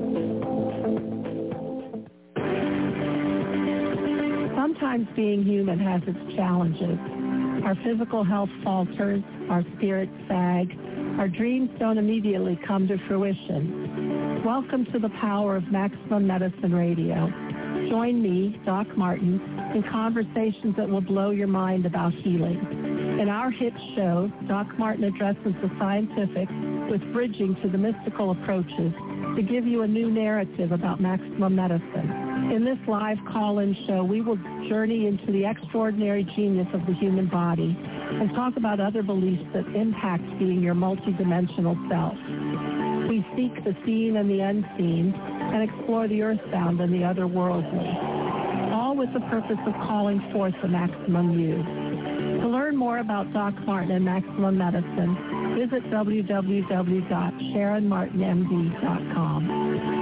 Sometimes being human has its challenges. Our physical health falters, our spirits sag, our dreams don't immediately come to fruition. Welcome to the power of Maximum Medicine Radio. Join me, Doc Martin, in conversations that will blow your mind about healing. In our hit show, Doc Martin addresses the scientific with bridging to the mystical approaches to give you a new narrative about maximum medicine. In this live call-in show, we will journey into the extraordinary genius of the human body and talk about other beliefs that impact being your multidimensional self. We seek the seen and the unseen and explore the earthbound and the otherworldly, all with the purpose of calling forth the maximum you. To learn more about Doc Martin and Maximum Medicine, visit w w w dot sharon martin m d dot com.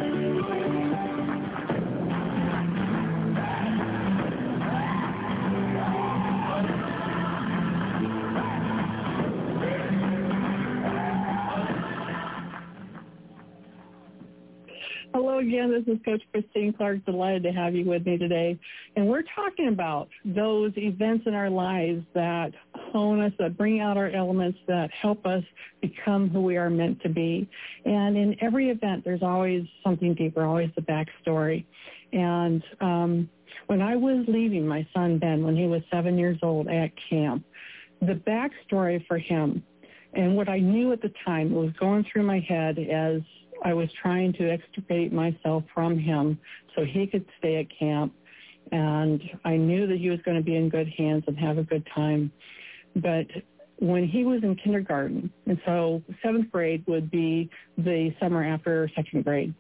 Hello again, this is Coach Christine Clark. Delighted to have you with me today. And we're talking about those events in our lives that hone us, that bring out our elements, that help us become who we are meant to be. And in every event, there's always something deeper, always the backstory. And um, when I was leaving my son, Ben, when he was seven years old at camp, the backstory for him and what I knew at the time was going through my head as I was trying to extricate myself from him so he could stay at camp, and I knew that he was going to be in good hands and have a good time. But when he was in kindergarten, and so seventh grade would be the summer after second grade,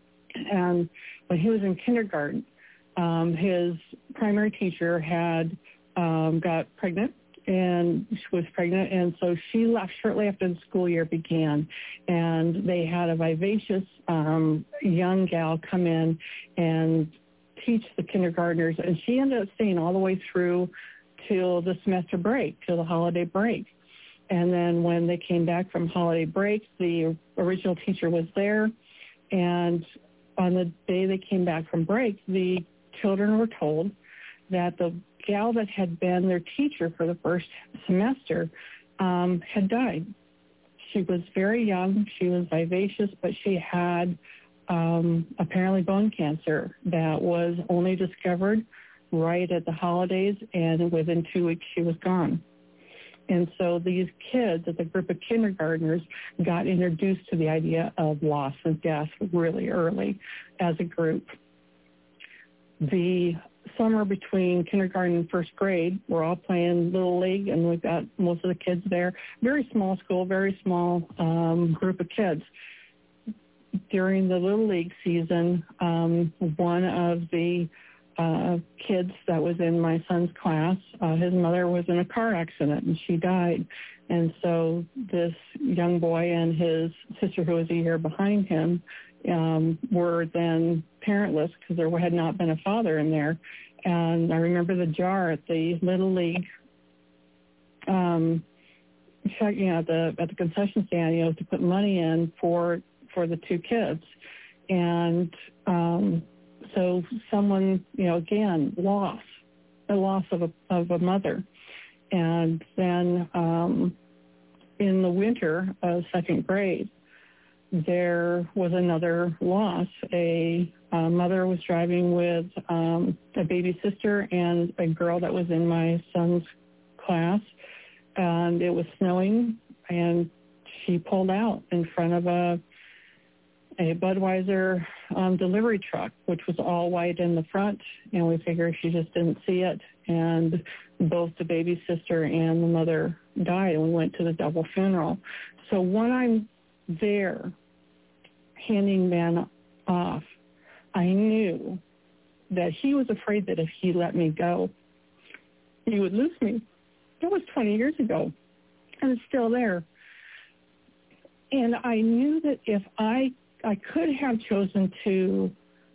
and when he was in kindergarten, um, his primary teacher had um, got pregnant, and she was pregnant, and so she left shortly after the school year began, and they had a vivacious um, young gal come in and teach the kindergartners, and she ended up staying all the way through till the semester break, till the holiday break. And then when they came back from holiday break, the original teacher was there, and on the day they came back from break, the children were told that the gal that had been their teacher for the first semester um, had died. She was very young. She was vivacious, but she had um, apparently bone cancer that was only discovered right at the holidays, and within two weeks she was gone. And so these kids, as a group of kindergartners, got introduced to the idea of loss and death really early as a group. The summer between kindergarten and first grade, we're all playing Little League, and we've got most of the kids there. Very small school, very small um, group of kids. During the Little League season, um, one of the uh, kids that was in my son's class, uh, his mother was in a car accident, and she died. And so this young boy and his sister, who was a year behind him, um, were then parentless because there had not been a father in there. And I remember the jar at the Little League, um, you know, at the at the concession stand, you know, to put money in for for the two kids. And um, so someone, you know, again, loss, the loss of a of a mother. And then um, in the winter of second grade, there was another loss. A uh, mother was driving with um, a baby sister and a girl that was in my son's class, and it was snowing, and she pulled out in front of a a Budweiser um, delivery truck, which was all white in the front, and we figured she just didn't see it, and both the baby sister and the mother died, and we went to the double funeral. So when I'm there handing Ben off, I knew that he was afraid that if he let me go, he would lose me. That was twenty years ago, and it's still there. And I knew that if I I could have chosen to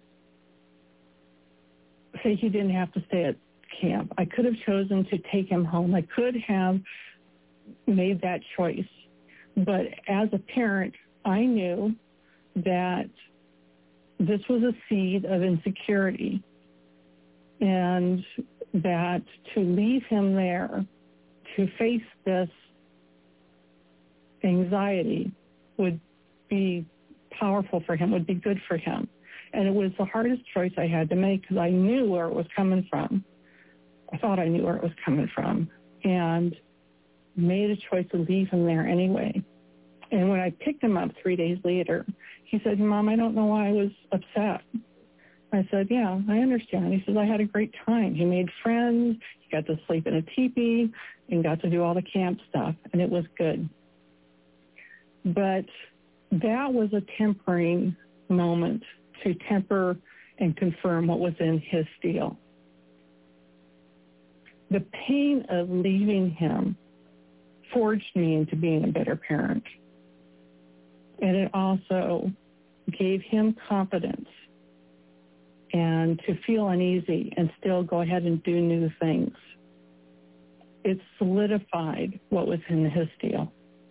say he didn't have to stay at camp. I could have chosen to take him home. I could have made that choice. But as a parent, I knew that this was a seed of insecurity, and that to leave him there to face this anxiety would be powerful for him, would be good for him. And it was the hardest choice I had to make because I knew where it was coming from. I thought I knew where it was coming from, and made a choice to leave him there anyway. And when I picked him up three days later, he said, Mom, I don't know why I was upset. I said, yeah, I understand. He says, I had a great time. He made friends. He got to sleep in a teepee and got to do all the camp stuff, and it was good. But that was a tempering moment to temper and confirm what was in his steel. The pain of leaving him forged me into being a better parent. And it also gave him confidence and to feel uneasy and still go ahead and do new things. It solidified what was in his steel.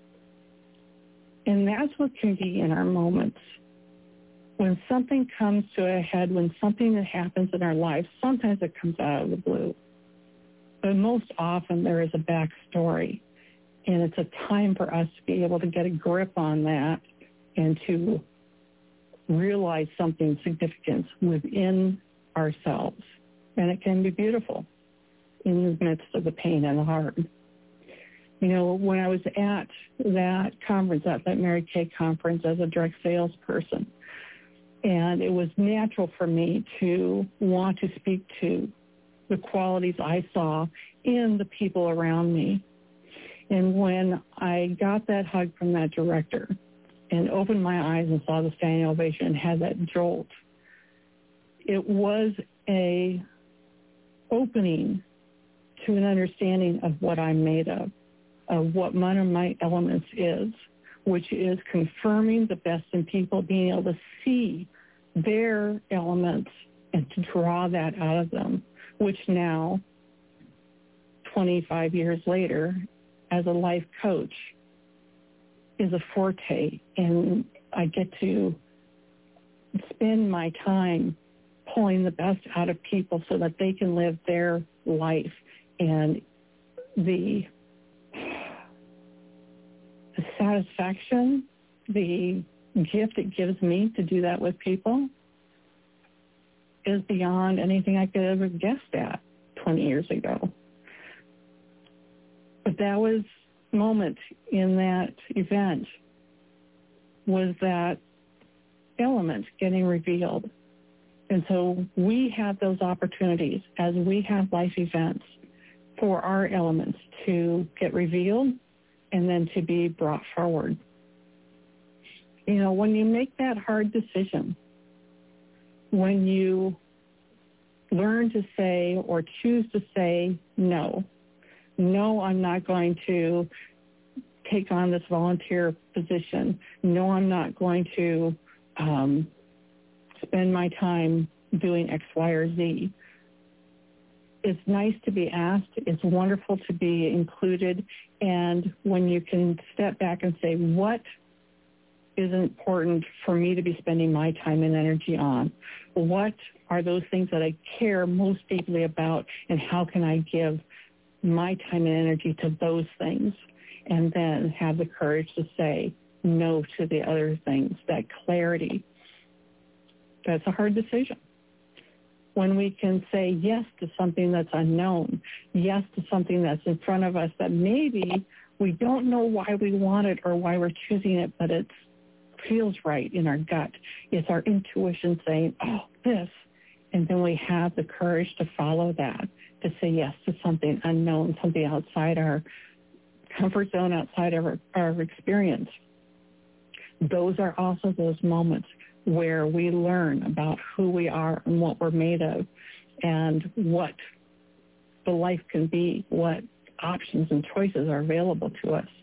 And that's what can be in our moments. When something comes to a head, when something that happens in our lives, sometimes it comes out of the blue. But most often there is a backstory. And it's a time for us to be able to get a grip on that and to realize something significant within ourselves. And it can be beautiful in the midst of the pain and the hard. You know, when I was at that conference, at that Mary Kay conference as a direct salesperson, and it was natural for me to want to speak to the qualities I saw in the people around me. And when I got that hug from that director and opened my eyes and saw the standing ovation and had that jolt, it was a opening to an understanding of what I'm made of, of what one of my elements is, which is confirming the best in people, being able to see their elements and to draw that out of them, which now, twenty-five years later, as a life coach, is a forte. And I get to spend my time pulling the best out of people so that they can live their life. And the the satisfaction, the gift it gives me to do that with people is beyond anything I could ever guessed at twenty years ago. But that was moment in that event was that element getting revealed. And so we have those opportunities as we have life events for our elements to get revealed and then to be brought forward. You know, when you make that hard decision, when you learn to say or choose to say no, no, I'm not going to take on this volunteer position. No, I'm not going to um, spend my time doing X, Y, or Z. It's nice to be asked. It's wonderful to be included. And when you can step back and say, what is important for me to be spending my time and energy on? What are those things that I care most deeply about, and how can I give my time and energy to those things? And then have the courage to say, no to the other things, that clarity. That's a hard decision. When we can say yes to something that's unknown, yes to something that's in front of us that maybe we don't know why we want it or why we're choosing it, but it feels right in our gut. It's our intuition saying, oh, this. And then we have the courage to follow that, to say yes to something unknown, something outside our comfort zone, outside of our, our experience. Those are also those moments where we learn about who we are and what we're made of and what the life can be, what options and choices are available to us.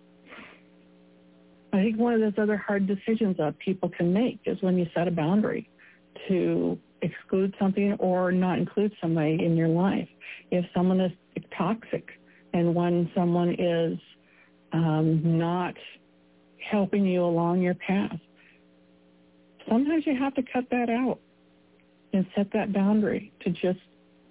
I think one of those other hard decisions that people can make is when you set a boundary to exclude something or not include somebody in your life. If someone is toxic and when someone is um, not helping you along your path, sometimes you have to cut that out and set that boundary to just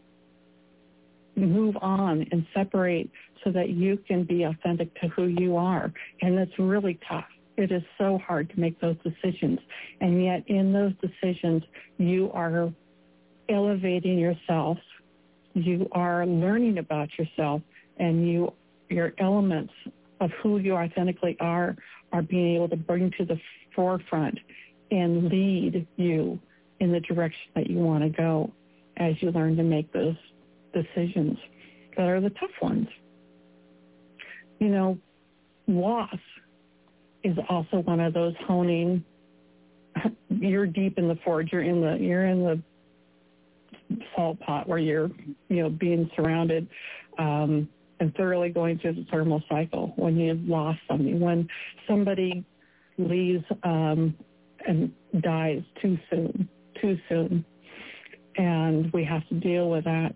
move on and separate so that you can be authentic to who you are. And it's really tough. It is so hard to make those decisions. And yet in those decisions, you are elevating yourself. You are learning about yourself, and you your elements of who you authentically are are being able to bring to the forefront and lead you in the direction that you want to go as you learn to make those decisions that are the tough ones. You know, loss is also one of those honing. You're deep in the forge. You're in the you're in the salt pot where you're you know being surrounded um, and thoroughly going through the thermal cycle when you've lost something. When somebody leaves um, and dies too soon, too soon, and we have to deal with that.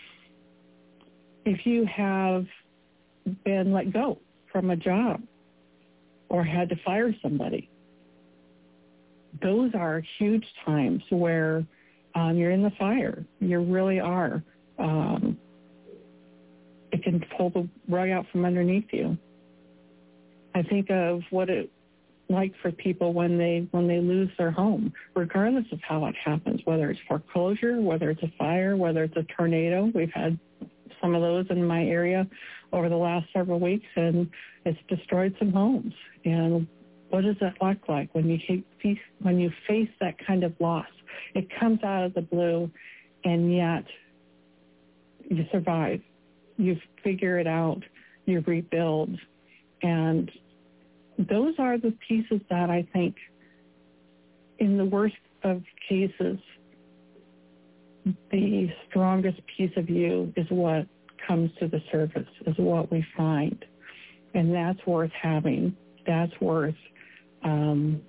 If you have been let go from a job or had to fire somebody, those are huge times where um, you're in the fire. You really are. Um, it can pull the rug out from underneath you. I think of what it like for people when they when they lose their home, regardless of how it happens, whether it's foreclosure, whether it's a fire, whether it's a tornado. We've had some of those in my area over the last several weeks, and it's destroyed some homes. And what does that look like when you face, when you face that kind of loss? It comes out of the blue, and yet you survive. You figure it out. You rebuild. And those are the pieces that I think, in the worst of cases, the strongest piece of you is what comes to the surface, is what we find. And that's worth having. That's worth um,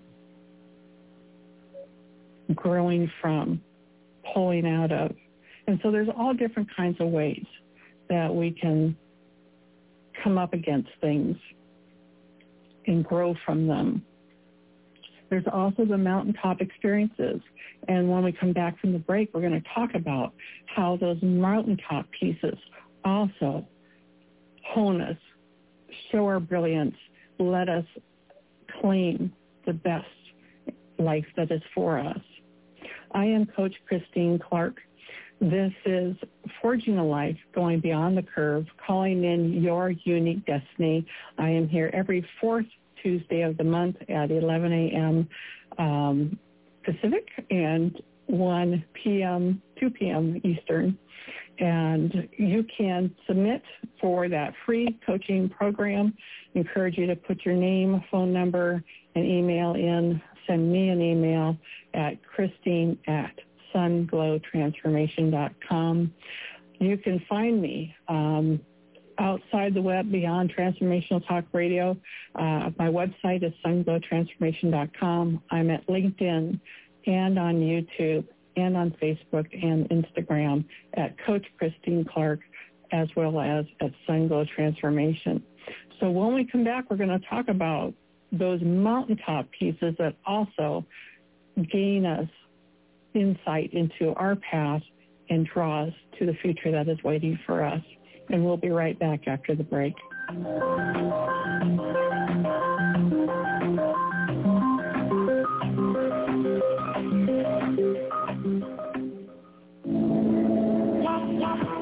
growing from, pulling out of. And so there's all different kinds of ways that we can come up against things and grow from them. There's also the mountaintop experiences. And when we come back from the break, we're going to talk about how those mountaintop pieces also hone us, show our brilliance, let us claim the best life that is for us. I am Coach Christine Clark. This is Forging a Life, Going Beyond the Curve, calling in your unique destiny. I am here every fourth Tuesday of the month at eleven a.m. Um, Pacific and one p.m., two p.m. Eastern. And you can submit for that free coaching program. I encourage you to put your name, phone number, and email in. Send me an email at Christine at sunglow transformation dot com. You can find me um, outside the web, beyond Transformational Talk Radio. Uh, my website is sunglow transformation dot com. I'm at LinkedIn and on YouTube and on Facebook and Instagram at Coach Christine Clark, as well as at Sunglow Transformation. So when we come back, we're going to talk about those mountaintop pieces that also gain us insight into our past and draw us to the future that is waiting for us. And we'll be right back after the break.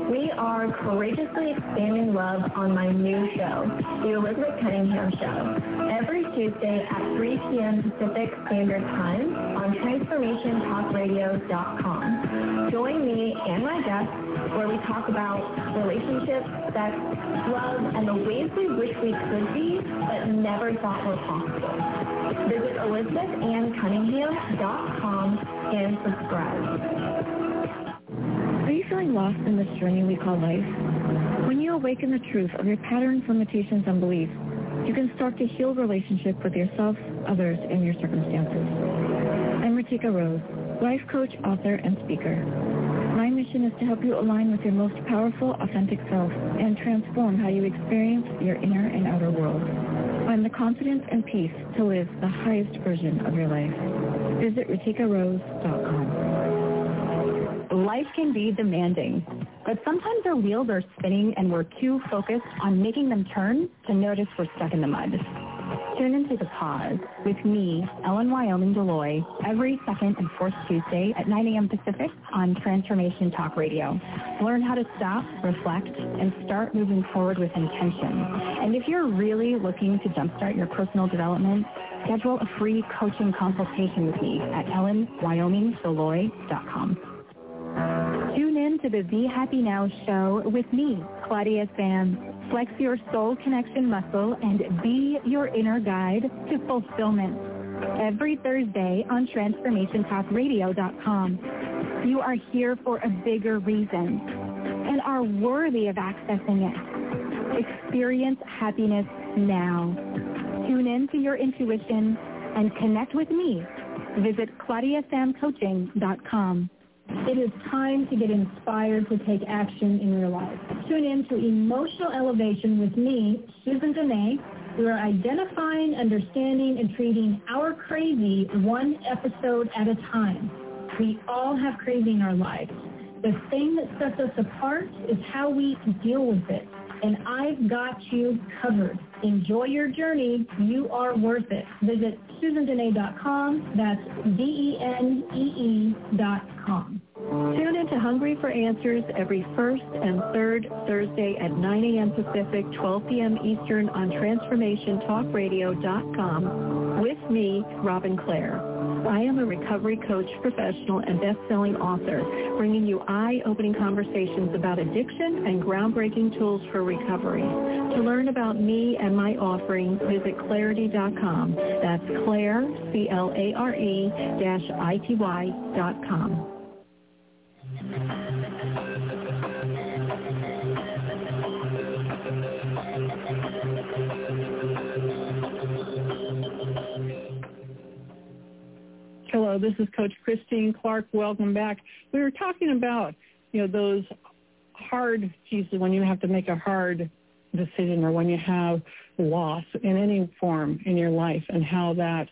We are courageously expanding love on my new show, The Elizabeth Cunningham Show, every Tuesday at three p.m. Pacific Standard Time on transformation talk radio dot com. Join me and my guests where we talk about relationships, sex, love, and the ways we wish we could be but never thought were possible. Visit elizabeth ann cunningham dot com and subscribe. Are you feeling lost in this journey we call life? When you awaken the truth of your patterns, limitations, and beliefs, you can start to heal relationship with yourself, others, and your circumstances. I'm Ritika Rose, life coach, author, and speaker. My mission is to help you align with your most powerful, authentic self and transform how you experience your inner and outer world. Find the confidence and peace to live the highest version of your life. Visit ritika rose dot com. Life can be demanding, but sometimes our wheels are spinning and we're too focused on making them turn to notice we're stuck in the mud. Tune into The Pause with me, Ellen Wyoming Deloy, every second and fourth Tuesday at nine a.m. Pacific on Transformation Talk Radio. Learn how to stop, reflect, and start moving forward with intention. And if you're really looking to jumpstart your personal development, schedule a free coaching consultation with me at ellen wyoming deloy dot com. Tune in to the Be Happy Now show with me, Claudia Sam. Flex your soul connection muscle and be your inner guide to fulfillment. Every Thursday on transformation talk radio dot com. You are here for a bigger reason and are worthy of accessing it. Experience happiness now. Tune in to your intuition and connect with me. Visit claudia sam coaching dot com. It is time to get inspired to take action in your life. Tune in to Emotional Elevation with me, Susan Dene. We are identifying, understanding, and treating our crazy one episode at a time. We all have crazy in our lives. The thing that sets us apart is how we deal with it. And I've got you covered. Enjoy your journey. You are worth it. Visit susan dene dot com. That's D E N E E dot com. Tune into Hungry for Answers every first and third Thursday at nine a.m. Pacific, twelve p.m. Eastern on transformation talk radio dot com with me, Robin Clare. I am a recovery coach, professional, and best-selling author, bringing you eye-opening conversations about addiction and groundbreaking tools for recovery. To learn about me and my offerings, visit clarity dot com. That's Claire, C L A R E, dash I T Y dot com. Hello, this is Coach Christine Clark. Welcome back. We were talking about, you know, those hard pieces when you have to make a hard decision or when you have loss in any form in your life and how that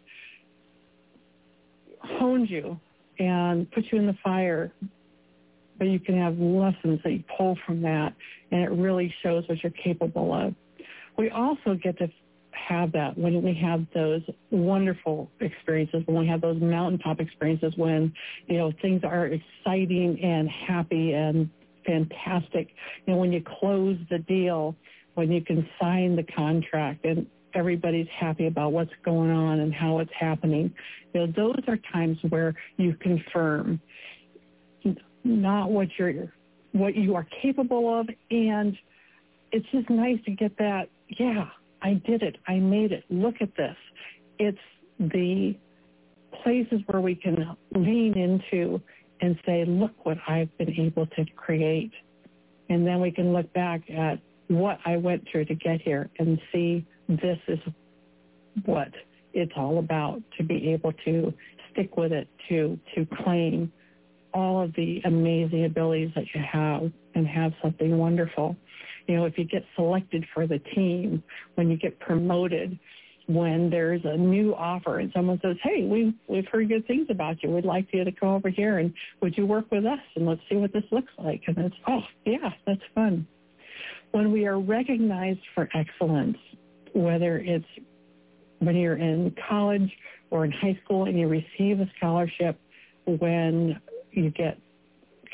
hones you and puts you in the fire. But you can have lessons that you pull from that, and it really shows what you're capable of. We also get to have that when we have those wonderful experiences, when we have those mountaintop experiences, when, you know, things are exciting and happy and fantastic. You know, when you close the deal, when you can sign the contract and everybody's happy about what's going on and how it's happening. You know, those are times where you confirm not what you're, what you are capable of, and it's just nice to get that, yeah, I did it. I made it. Look at this. It's the places where we can lean into and say, look what I've been able to create. And then we can look back at what I went through to get here and see this is what it's all about, to be able to stick with it, to, to claim all of the amazing abilities that you have and have something wonderful. You know, if you get selected for the team, when you get promoted, when there's a new offer and someone says, hey, we, we've heard good things about you. We'd like you to come over here and would you work with us and let's see what this looks like. And it's, oh, yeah, that's fun. When we are recognized for excellence, whether it's when you're in college or in high school and you receive a scholarship, when you get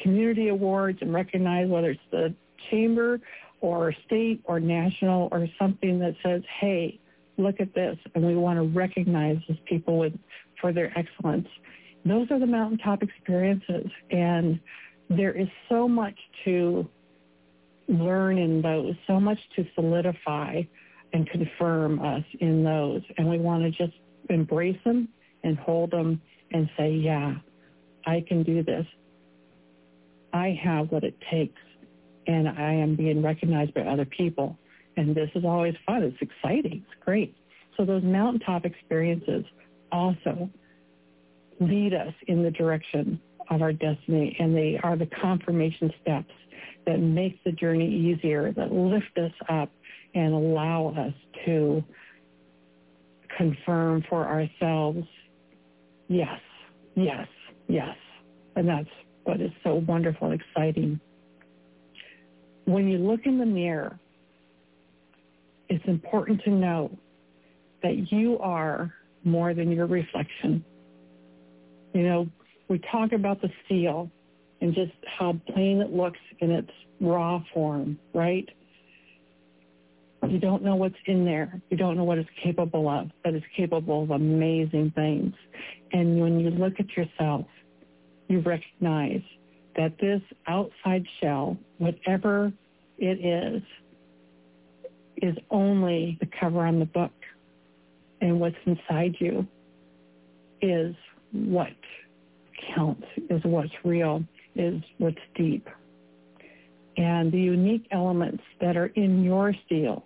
community awards and recognize whether it's the chamber or state or national or something that says, hey, look at this, and we want to recognize these people with for their excellence. Those are the mountaintop experiences, and there is so much to learn in those, so much to solidify and confirm us in those, and we want to just embrace them and hold them and say, yeah, I can do this. I have what it takes, and I am being recognized by other people. And this is always fun. It's exciting. It's great. So those mountaintop experiences also lead us in the direction of our destiny, and they are the confirmation steps that make the journey easier, that lift us up and allow us to confirm for ourselves, yes, yes, yes. And that's what is so wonderful and exciting. When you look in the mirror, it's important to know that you are more than your reflection. You know, we talk about the steel and just how plain it looks in its raw form, right? You don't know what's in there. You don't know what it's capable of, but it's capable of amazing things. And when you look at yourself, you recognize that this outside shell, whatever it is, is only the cover on the book. And what's inside you is what counts, is what's real, is what's deep. And the unique elements that are in your steel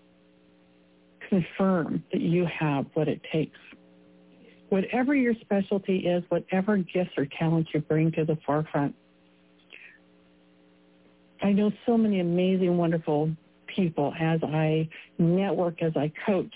confirm that you have what it takes. Whatever your specialty is, whatever gifts or talents you bring to the forefront. I know so many amazing, wonderful people as I network, as I coach.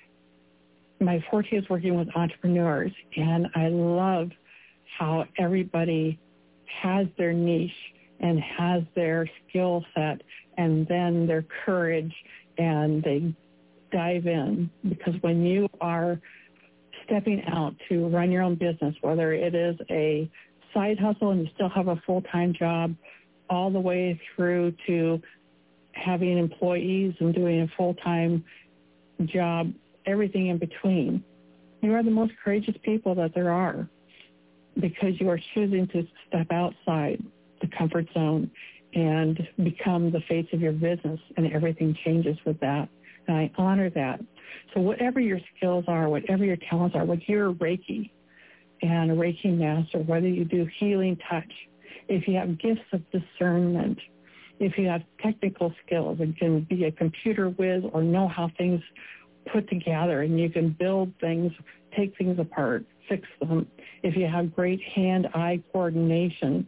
My forte is working with entrepreneurs, and I love how everybody has their niche and has their skill set and then their courage, and they dive in. Because when you are stepping out to run your own business, whether it is a side hustle and you still have a full-time job, all the way through to having employees and doing a full-time job, everything in between, you are the most courageous people that there are, because you are choosing to step outside the comfort zone and become the face of your business, and everything changes with that. And I honor that. So whatever your skills are, whatever your talents are, whether you're a Reiki and a Reiki master, whether you do healing touch, if you have gifts of discernment, if you have technical skills and can be a computer whiz or know how things put together and you can build things, take things apart, fix them, if you have great hand-eye coordination,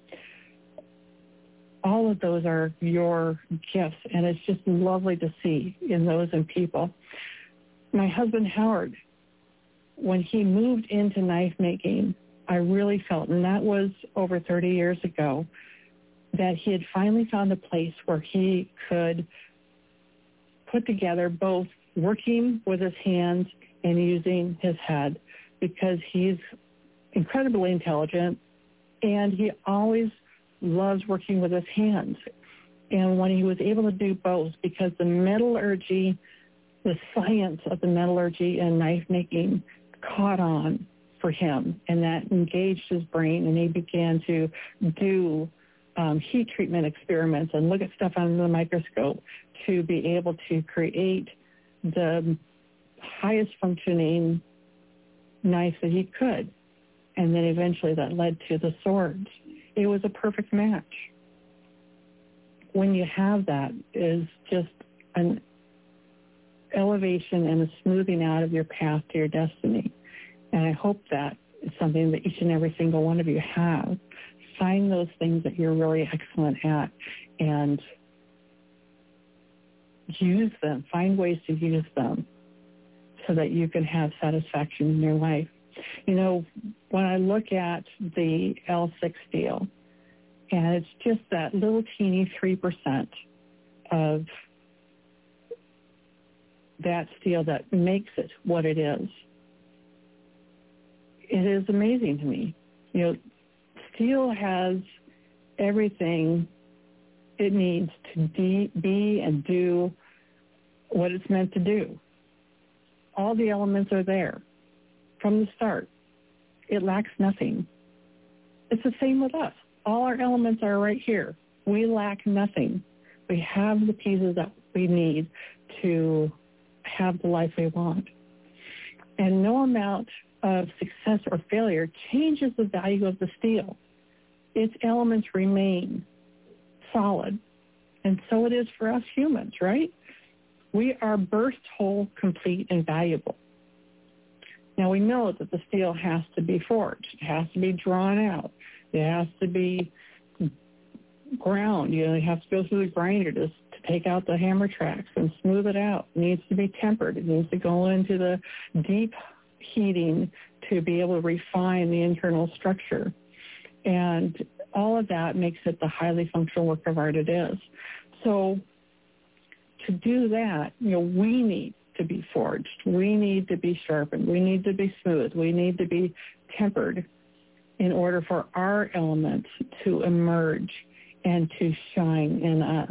all of those are your gifts, and it's just lovely to see in those in people. My husband, Howard, when he moved into knife making, I really felt, and that was over thirty years ago, that he had finally found a place where he could put together both working with his hands and using his head, because he's incredibly intelligent and he always loves working with his hands. And when he was able to do both, because the metallurgy, the science of the metallurgy and knife making caught on for him, and that engaged his brain, and he began to do um, heat treatment experiments and look at stuff under the microscope to be able to create the highest functioning knife that he could. And then eventually that led to the swords. It was a perfect match. When you have that, is just an elevation and a smoothing out of your path to your destiny. And I hope that is something that each and every single one of you have. Find those things that you're really excellent at and use them. Find ways to use them so that you can have satisfaction in your life. You know, when I look at the L six steel, and it's just that little teeny three percent of that steel that makes it what it is, it is amazing to me. You know, steel has everything it needs to de- be and do what it's meant to do. All the elements are there from the start. It lacks nothing. It's the same with us. All our elements are right here. We lack nothing. We have the pieces that we need to have the life we want. And no amount of success or failure changes the value of the steel. Its elements remain solid. And so it is for us humans, right? We are burst whole, complete, and valuable. Now, we know that the steel has to be forged. It has to be drawn out. It has to be ground. You know, you have to go through the grinder to, to take out the hammer tracks and smooth it out. It needs to be tempered. It needs to go into the deep heating to be able to refine the internal structure. And all of that makes it the highly functional work of art it is. So to do that, you know, we need to be forged. We need to be sharpened. We need to be smooth. We need to be tempered in order for our elements to emerge and to shine in us.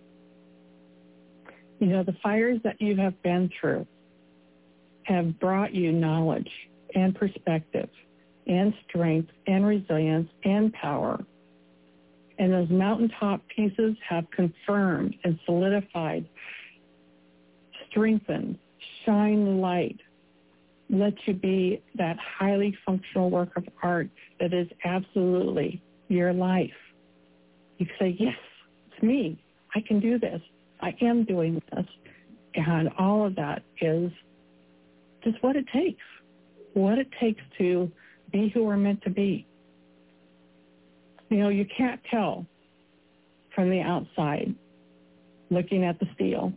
You know, the fires that you have been through have brought you knowledge and perspective and strength and resilience and power. And those mountaintop pieces have confirmed and solidified, strengthened, shine light, let you be that highly functional work of art that is absolutely your life. You say, yes, it's me. I can do this. I am doing this. And all of that is just what it takes, what it takes to be who we're meant to be. You know, you can't tell from the outside looking at the steel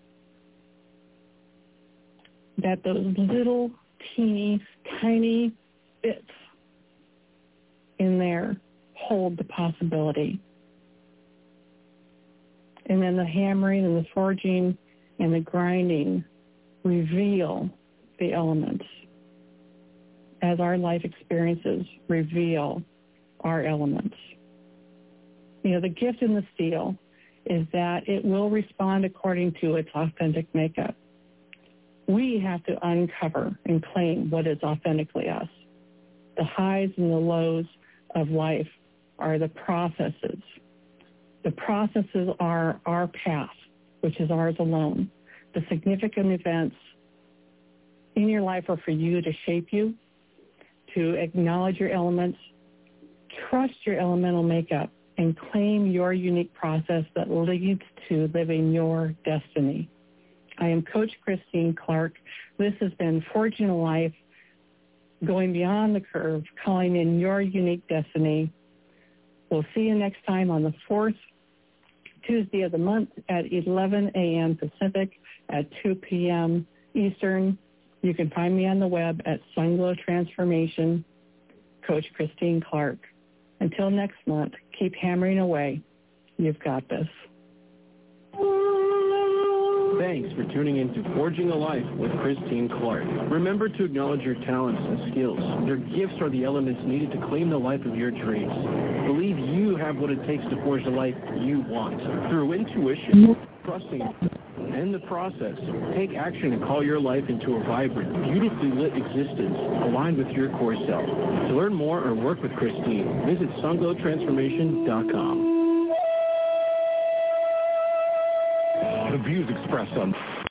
that those little teeny, tiny bits in there hold the possibility. And then the hammering and the forging and the grinding reveal the elements as our life experiences reveal our elements. You know, the gift in the steel is that it will respond according to its authentic makeup. We have to uncover and claim what is authentically us. The highs and the lows of life are the processes. The processes are our path, which is ours alone. The significant events in your life are for you to shape you, to acknowledge your elements, trust your elemental makeup, and claim your unique process that leads to living your destiny. I am Coach Christine Clark. This has been Forging a Life, going beyond the curve, calling in your unique destiny. We'll see you next time on the fourth Tuesday of the month at eleven a.m. Pacific, at two p.m. Eastern. You can find me on the web at Sunglow Transformation, Coach Christine Clark. Until next month, keep hammering away. You've got this. Thanks for tuning in to Forging a Life with Christine Clark. Remember to acknowledge your talents and skills. Your gifts are the elements needed to claim the life of your dreams. Believe you have what it takes to forge the life you want. Through intuition, trusting, and the process, take action and call your life into a vibrant, beautifully lit existence aligned with your core self. To learn more or work with Christine, visit sunglow transformation dot com. The views expressed on